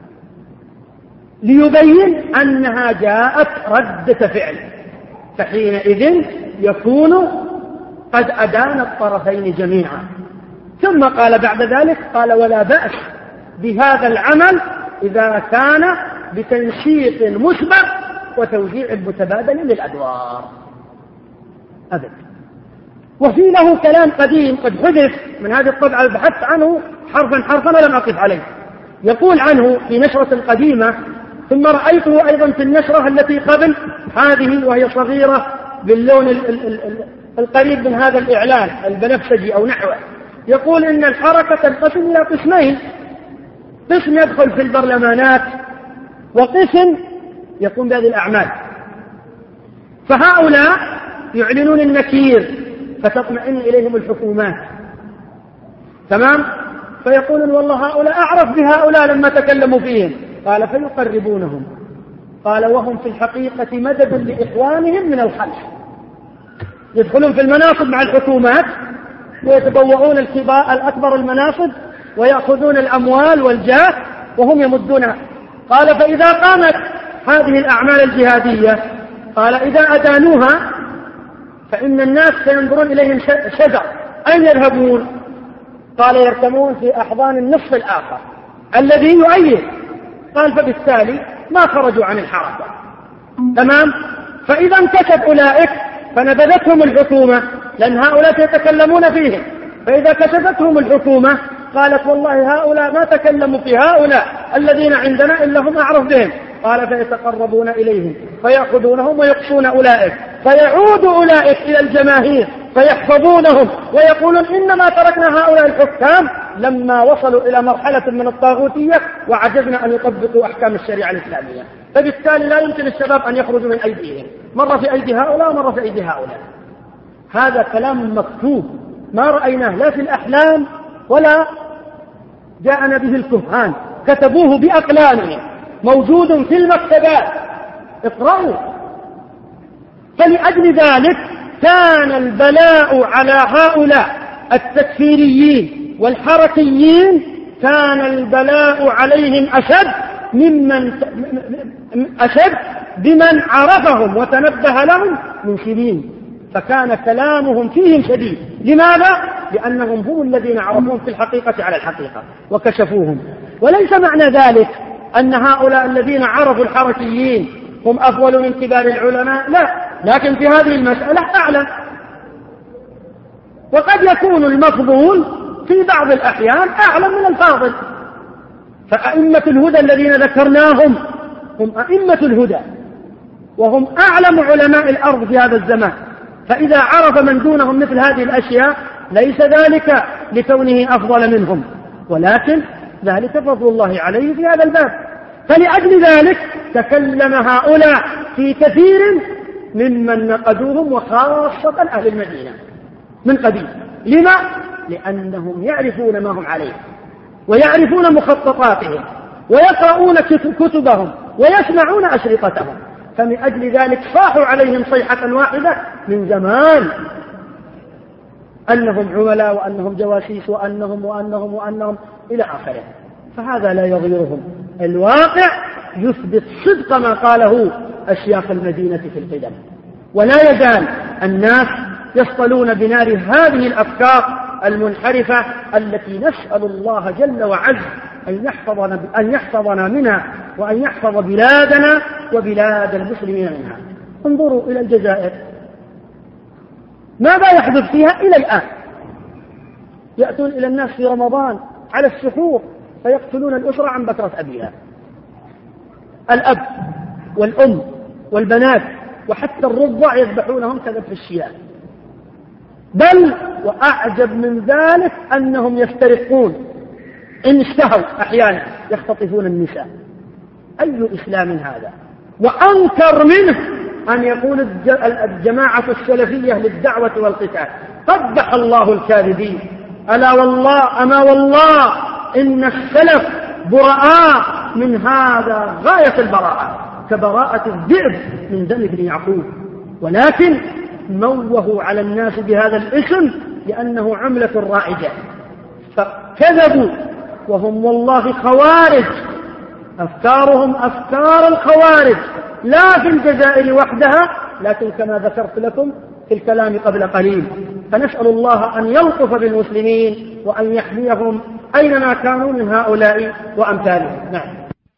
ليبين أنها جاءت ردة فعل، فحينئذ يكون قد أدان الطرفين جميعا. ثم قال بعد ذلك قال ولا بأس بهذا العمل إذا كان بتنشيط مسبق وتوزيع متبادل للأدوار أبدا. وفي له كلام قديم قد حدث من هذه الطبعة، بحثت عنه حرفا حرفا ولم أقف عليه. يقول عنه في نشرة قديمة، ثم رأيته أيضا في النشرة التي قبل هذه وهي صغيرة باللون القريب من هذا الإعلان البنفسجي أو نحوه. يقول إن الحركة تنقسم إلى قسمين، قسم يدخل في البرلمانات وقسم يقوم بهذه الأعمال، فهؤلاء يعلنون النكير فتطمئن إليهم الحكومات، تمام؟ فيقولون والله هؤلاء أعرف بهؤلاء لما تكلموا فيهم. قال فيقربونهم، قال وهم في الحقيقة مدد لإخوانهم من الخلف، يدخلون في المناصب مع الحكومات ويتبوؤون الأكبر المناصب ويأخذون الأموال والجاه وهم يمدونها. قال فإذا قامت هذه الأعمال الجهادية، قال إذا أدانوها فإن الناس سينظرون إليهم شجر، أين يذهبون؟ قال يرتمون في أحضان النصف الآخر الذي يؤيد. قال فبالتالي ما خرجوا عن الحركة، تمام؟ فإذا انكشف أولئك فنبذتهم الحكومة، لأن هؤلاء يتكلمون فيهم، فإذا كشفتهم الحكومة قالت والله هؤلاء ما تكلموا في هؤلاء الذين عندنا إلا هم أعرف بهم، قال فيتقربون إليهم فيأخذونهم ويقصون أولئك، فيعود أولئك إلى الجماهير فيحفظونهم ويقولون إنما تركنا هؤلاء الحكام لما وصلوا إلى مرحلة من الطاغوتية وعجزنا أن يطبقوا أحكام الشريعة الإسلامية، فبالتالي لا يمكن الشباب أن يخرجوا من أيديهم، مرة في أيدي هؤلاء ومرة في أيدي هؤلاء. هذا كلام مكتوب ما رأيناه لا في الأحلام ولا جاءنا به الكهان، كتبوه بأقلامهم، موجود في المكتبات، اقرأوا. فلأجل ذلك كان البلاء على هؤلاء التكفيريين والحركيين، كان البلاء عليهم أشد بمن عرفهم وتنبه لهم من سنين، فكان كلامهم فيهم شديد. لماذا؟ لأنهم هم الذين عرفوهم في الحقيقة على الحقيقة وكشفوهم. وليس معنى ذلك أن هؤلاء الذين عرفوا الحركيين هم أفضل من كبار العلماء، لا، لكن في هذه المسألة أعلم. وقد يكون المفضول في بعض الأحيان أعلم من الفاضل. فأئمة الهدى الذين ذكرناهم هم أئمة الهدى وهم أعلم علماء الأرض في هذا الزمان، فإذا عرف من دونهم مثل هذه الأشياء ليس ذلك لكونه أفضل منهم، ولكن ذلك فضل الله عليه في هذا الباب. فلأجل ذلك تكلم هؤلاء في كثير ممن نقدوهم، وخاصة أهل المدينة من قديم. لما؟ لأنهم يعرفون ما هم عليه ويعرفون مخططاتهم ويقرؤون كتبهم ويسمعون أشرطتهم، فمن أجل ذلك صاحوا عليهم صيحة واحدة من زمان أنهم عملاء وأنهم جواسيس وأنهم إلى آخره. فهذا لا يغيرهم، الواقع يثبت صدق ما قاله أشياخ المدينة في القدم. ولا يزال الناس يصطلون بنار هذه الأفكار المنحرفة التي نسأل الله جل وعز أن يحفظنا منها وأن يحفظ بلادنا وبلاد المسلمين منها. انظروا إلى الجزائر، ماذا يحدث فيها إلى الآن؟ يأتون إلى الناس في رمضان على السحور فيقتلون الأسرة عن بكرة أبيها، الأب والأم والبنات وحتى الرضع يذبحونهم كذبح الشياه. بل وأعجب من ذلك أنهم يفترقون إن اشتهوا أحيانا يختطفون النساء. أي إسلام هذا؟ وأنكر منه أن يقول الجماعة السلفية للدعوة والقتال قبح الله الكاذبين. ألا والله أما والله إن السلف براء من هذا غاية البراءة، كبراءة الذئب من دم ابن يعقوب، ولكن موهوا على الناس بهذا الاسم لأنه عملة رائجة، فكذبوا وهم والله خوارج، أفكارهم أفكار الخوارج، لا في الجزائر وحدها لكن كما ذكرت لكم في الكلام قبل قليل. فنسأل الله أن يلطف بالمسلمين وأن يحميهم أينما كانوا من هؤلاء وأمثالهم. نعم.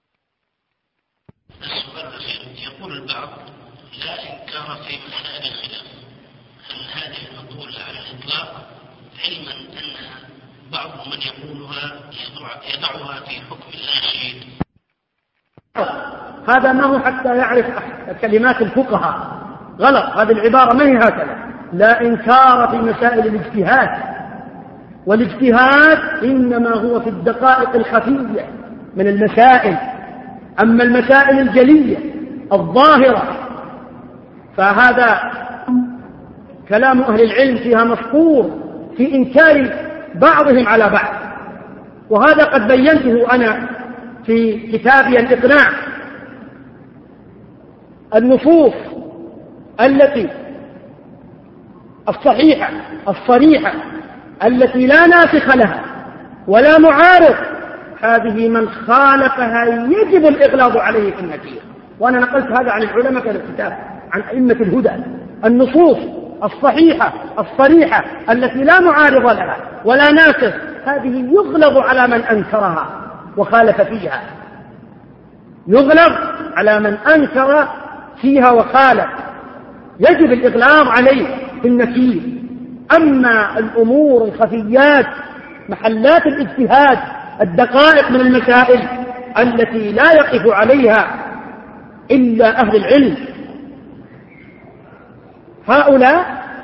يقول البعض لا إنكار في مسائل الخلاف، هل هذه المقولة على الإطلاق، علما أن بعض من يقولها يضعها في حكم الناشئين؟ هذا ما هو حتى يعرف كلمات الفقهاء، غلط، هذه العبارة ما هي هكذا. لا إنكار في مسائل الاجتهاد، والاجتهاد إنما هو في الدقائق الخفية من المسائل، أما المسائل الجلية الظاهرة فهذا كلام أهل العلم فيها مذكور في إنكار بعضهم على بعض، وهذا قد بينته أنا في كتابي الإقناع. النصوص التي الصحيحة الصريحة التي لا ناسخ لها ولا معارض، هذه من خالفها يجب الإغلاظ عليه في النكير. وأنا نقلت هذا عن العلماء في الكتاب عن أئمة الهدى. النصوص الصحيحة الصريحة التي لا معارض لها ولا ناسخ، هذه يغلظ على من أنكرها وخالف فيها، يغلظ على من أنكر فيها وخالف، يجب الإغلاظ عليه في النكير. أما الأمور الخفيات محلات الاجتهاد الدقائق من المسائل التي لا يقف عليها إلا أهل العلم. هؤلاء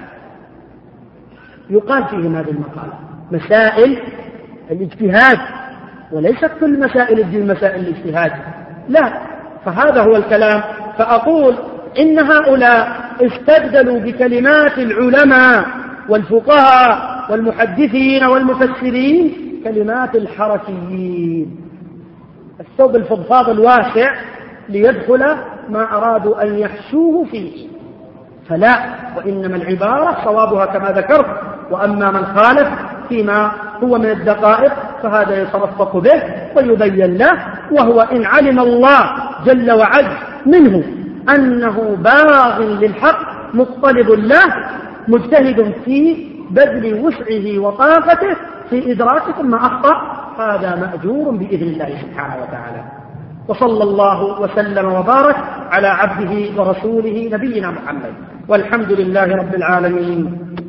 يقال فيهم هذه المقالة مسائل الاجتهاد، وليست كل مسائل الدين مسائل الاجتهاد، لا. فهذا هو الكلام. فأقول إن هؤلاء استبدلوا بكلمات العلماء والفقهاء والمحدثين والمفسرين كلمات الحركيين، الثوب الفضفاض الواسع ليدخل ما أرادوا أن يحشوه فيه. فلا، وإنما العبارة صوابها كما ذكرت. وأما من خالف فيما هو من الدقائق فهذا يترفق به ويبين له، وهو إن علم الله جل وعز منه أنه باغ للحق مقترب له مجتهد في بذل وسعه وطاقته في إدراكه ما أخطأ، هذا مأجور بإذن الله سبحانه وتعالى. وصلى الله وسلم وبارك على عبده ورسوله نبينا محمد، والحمد لله رب العالمين.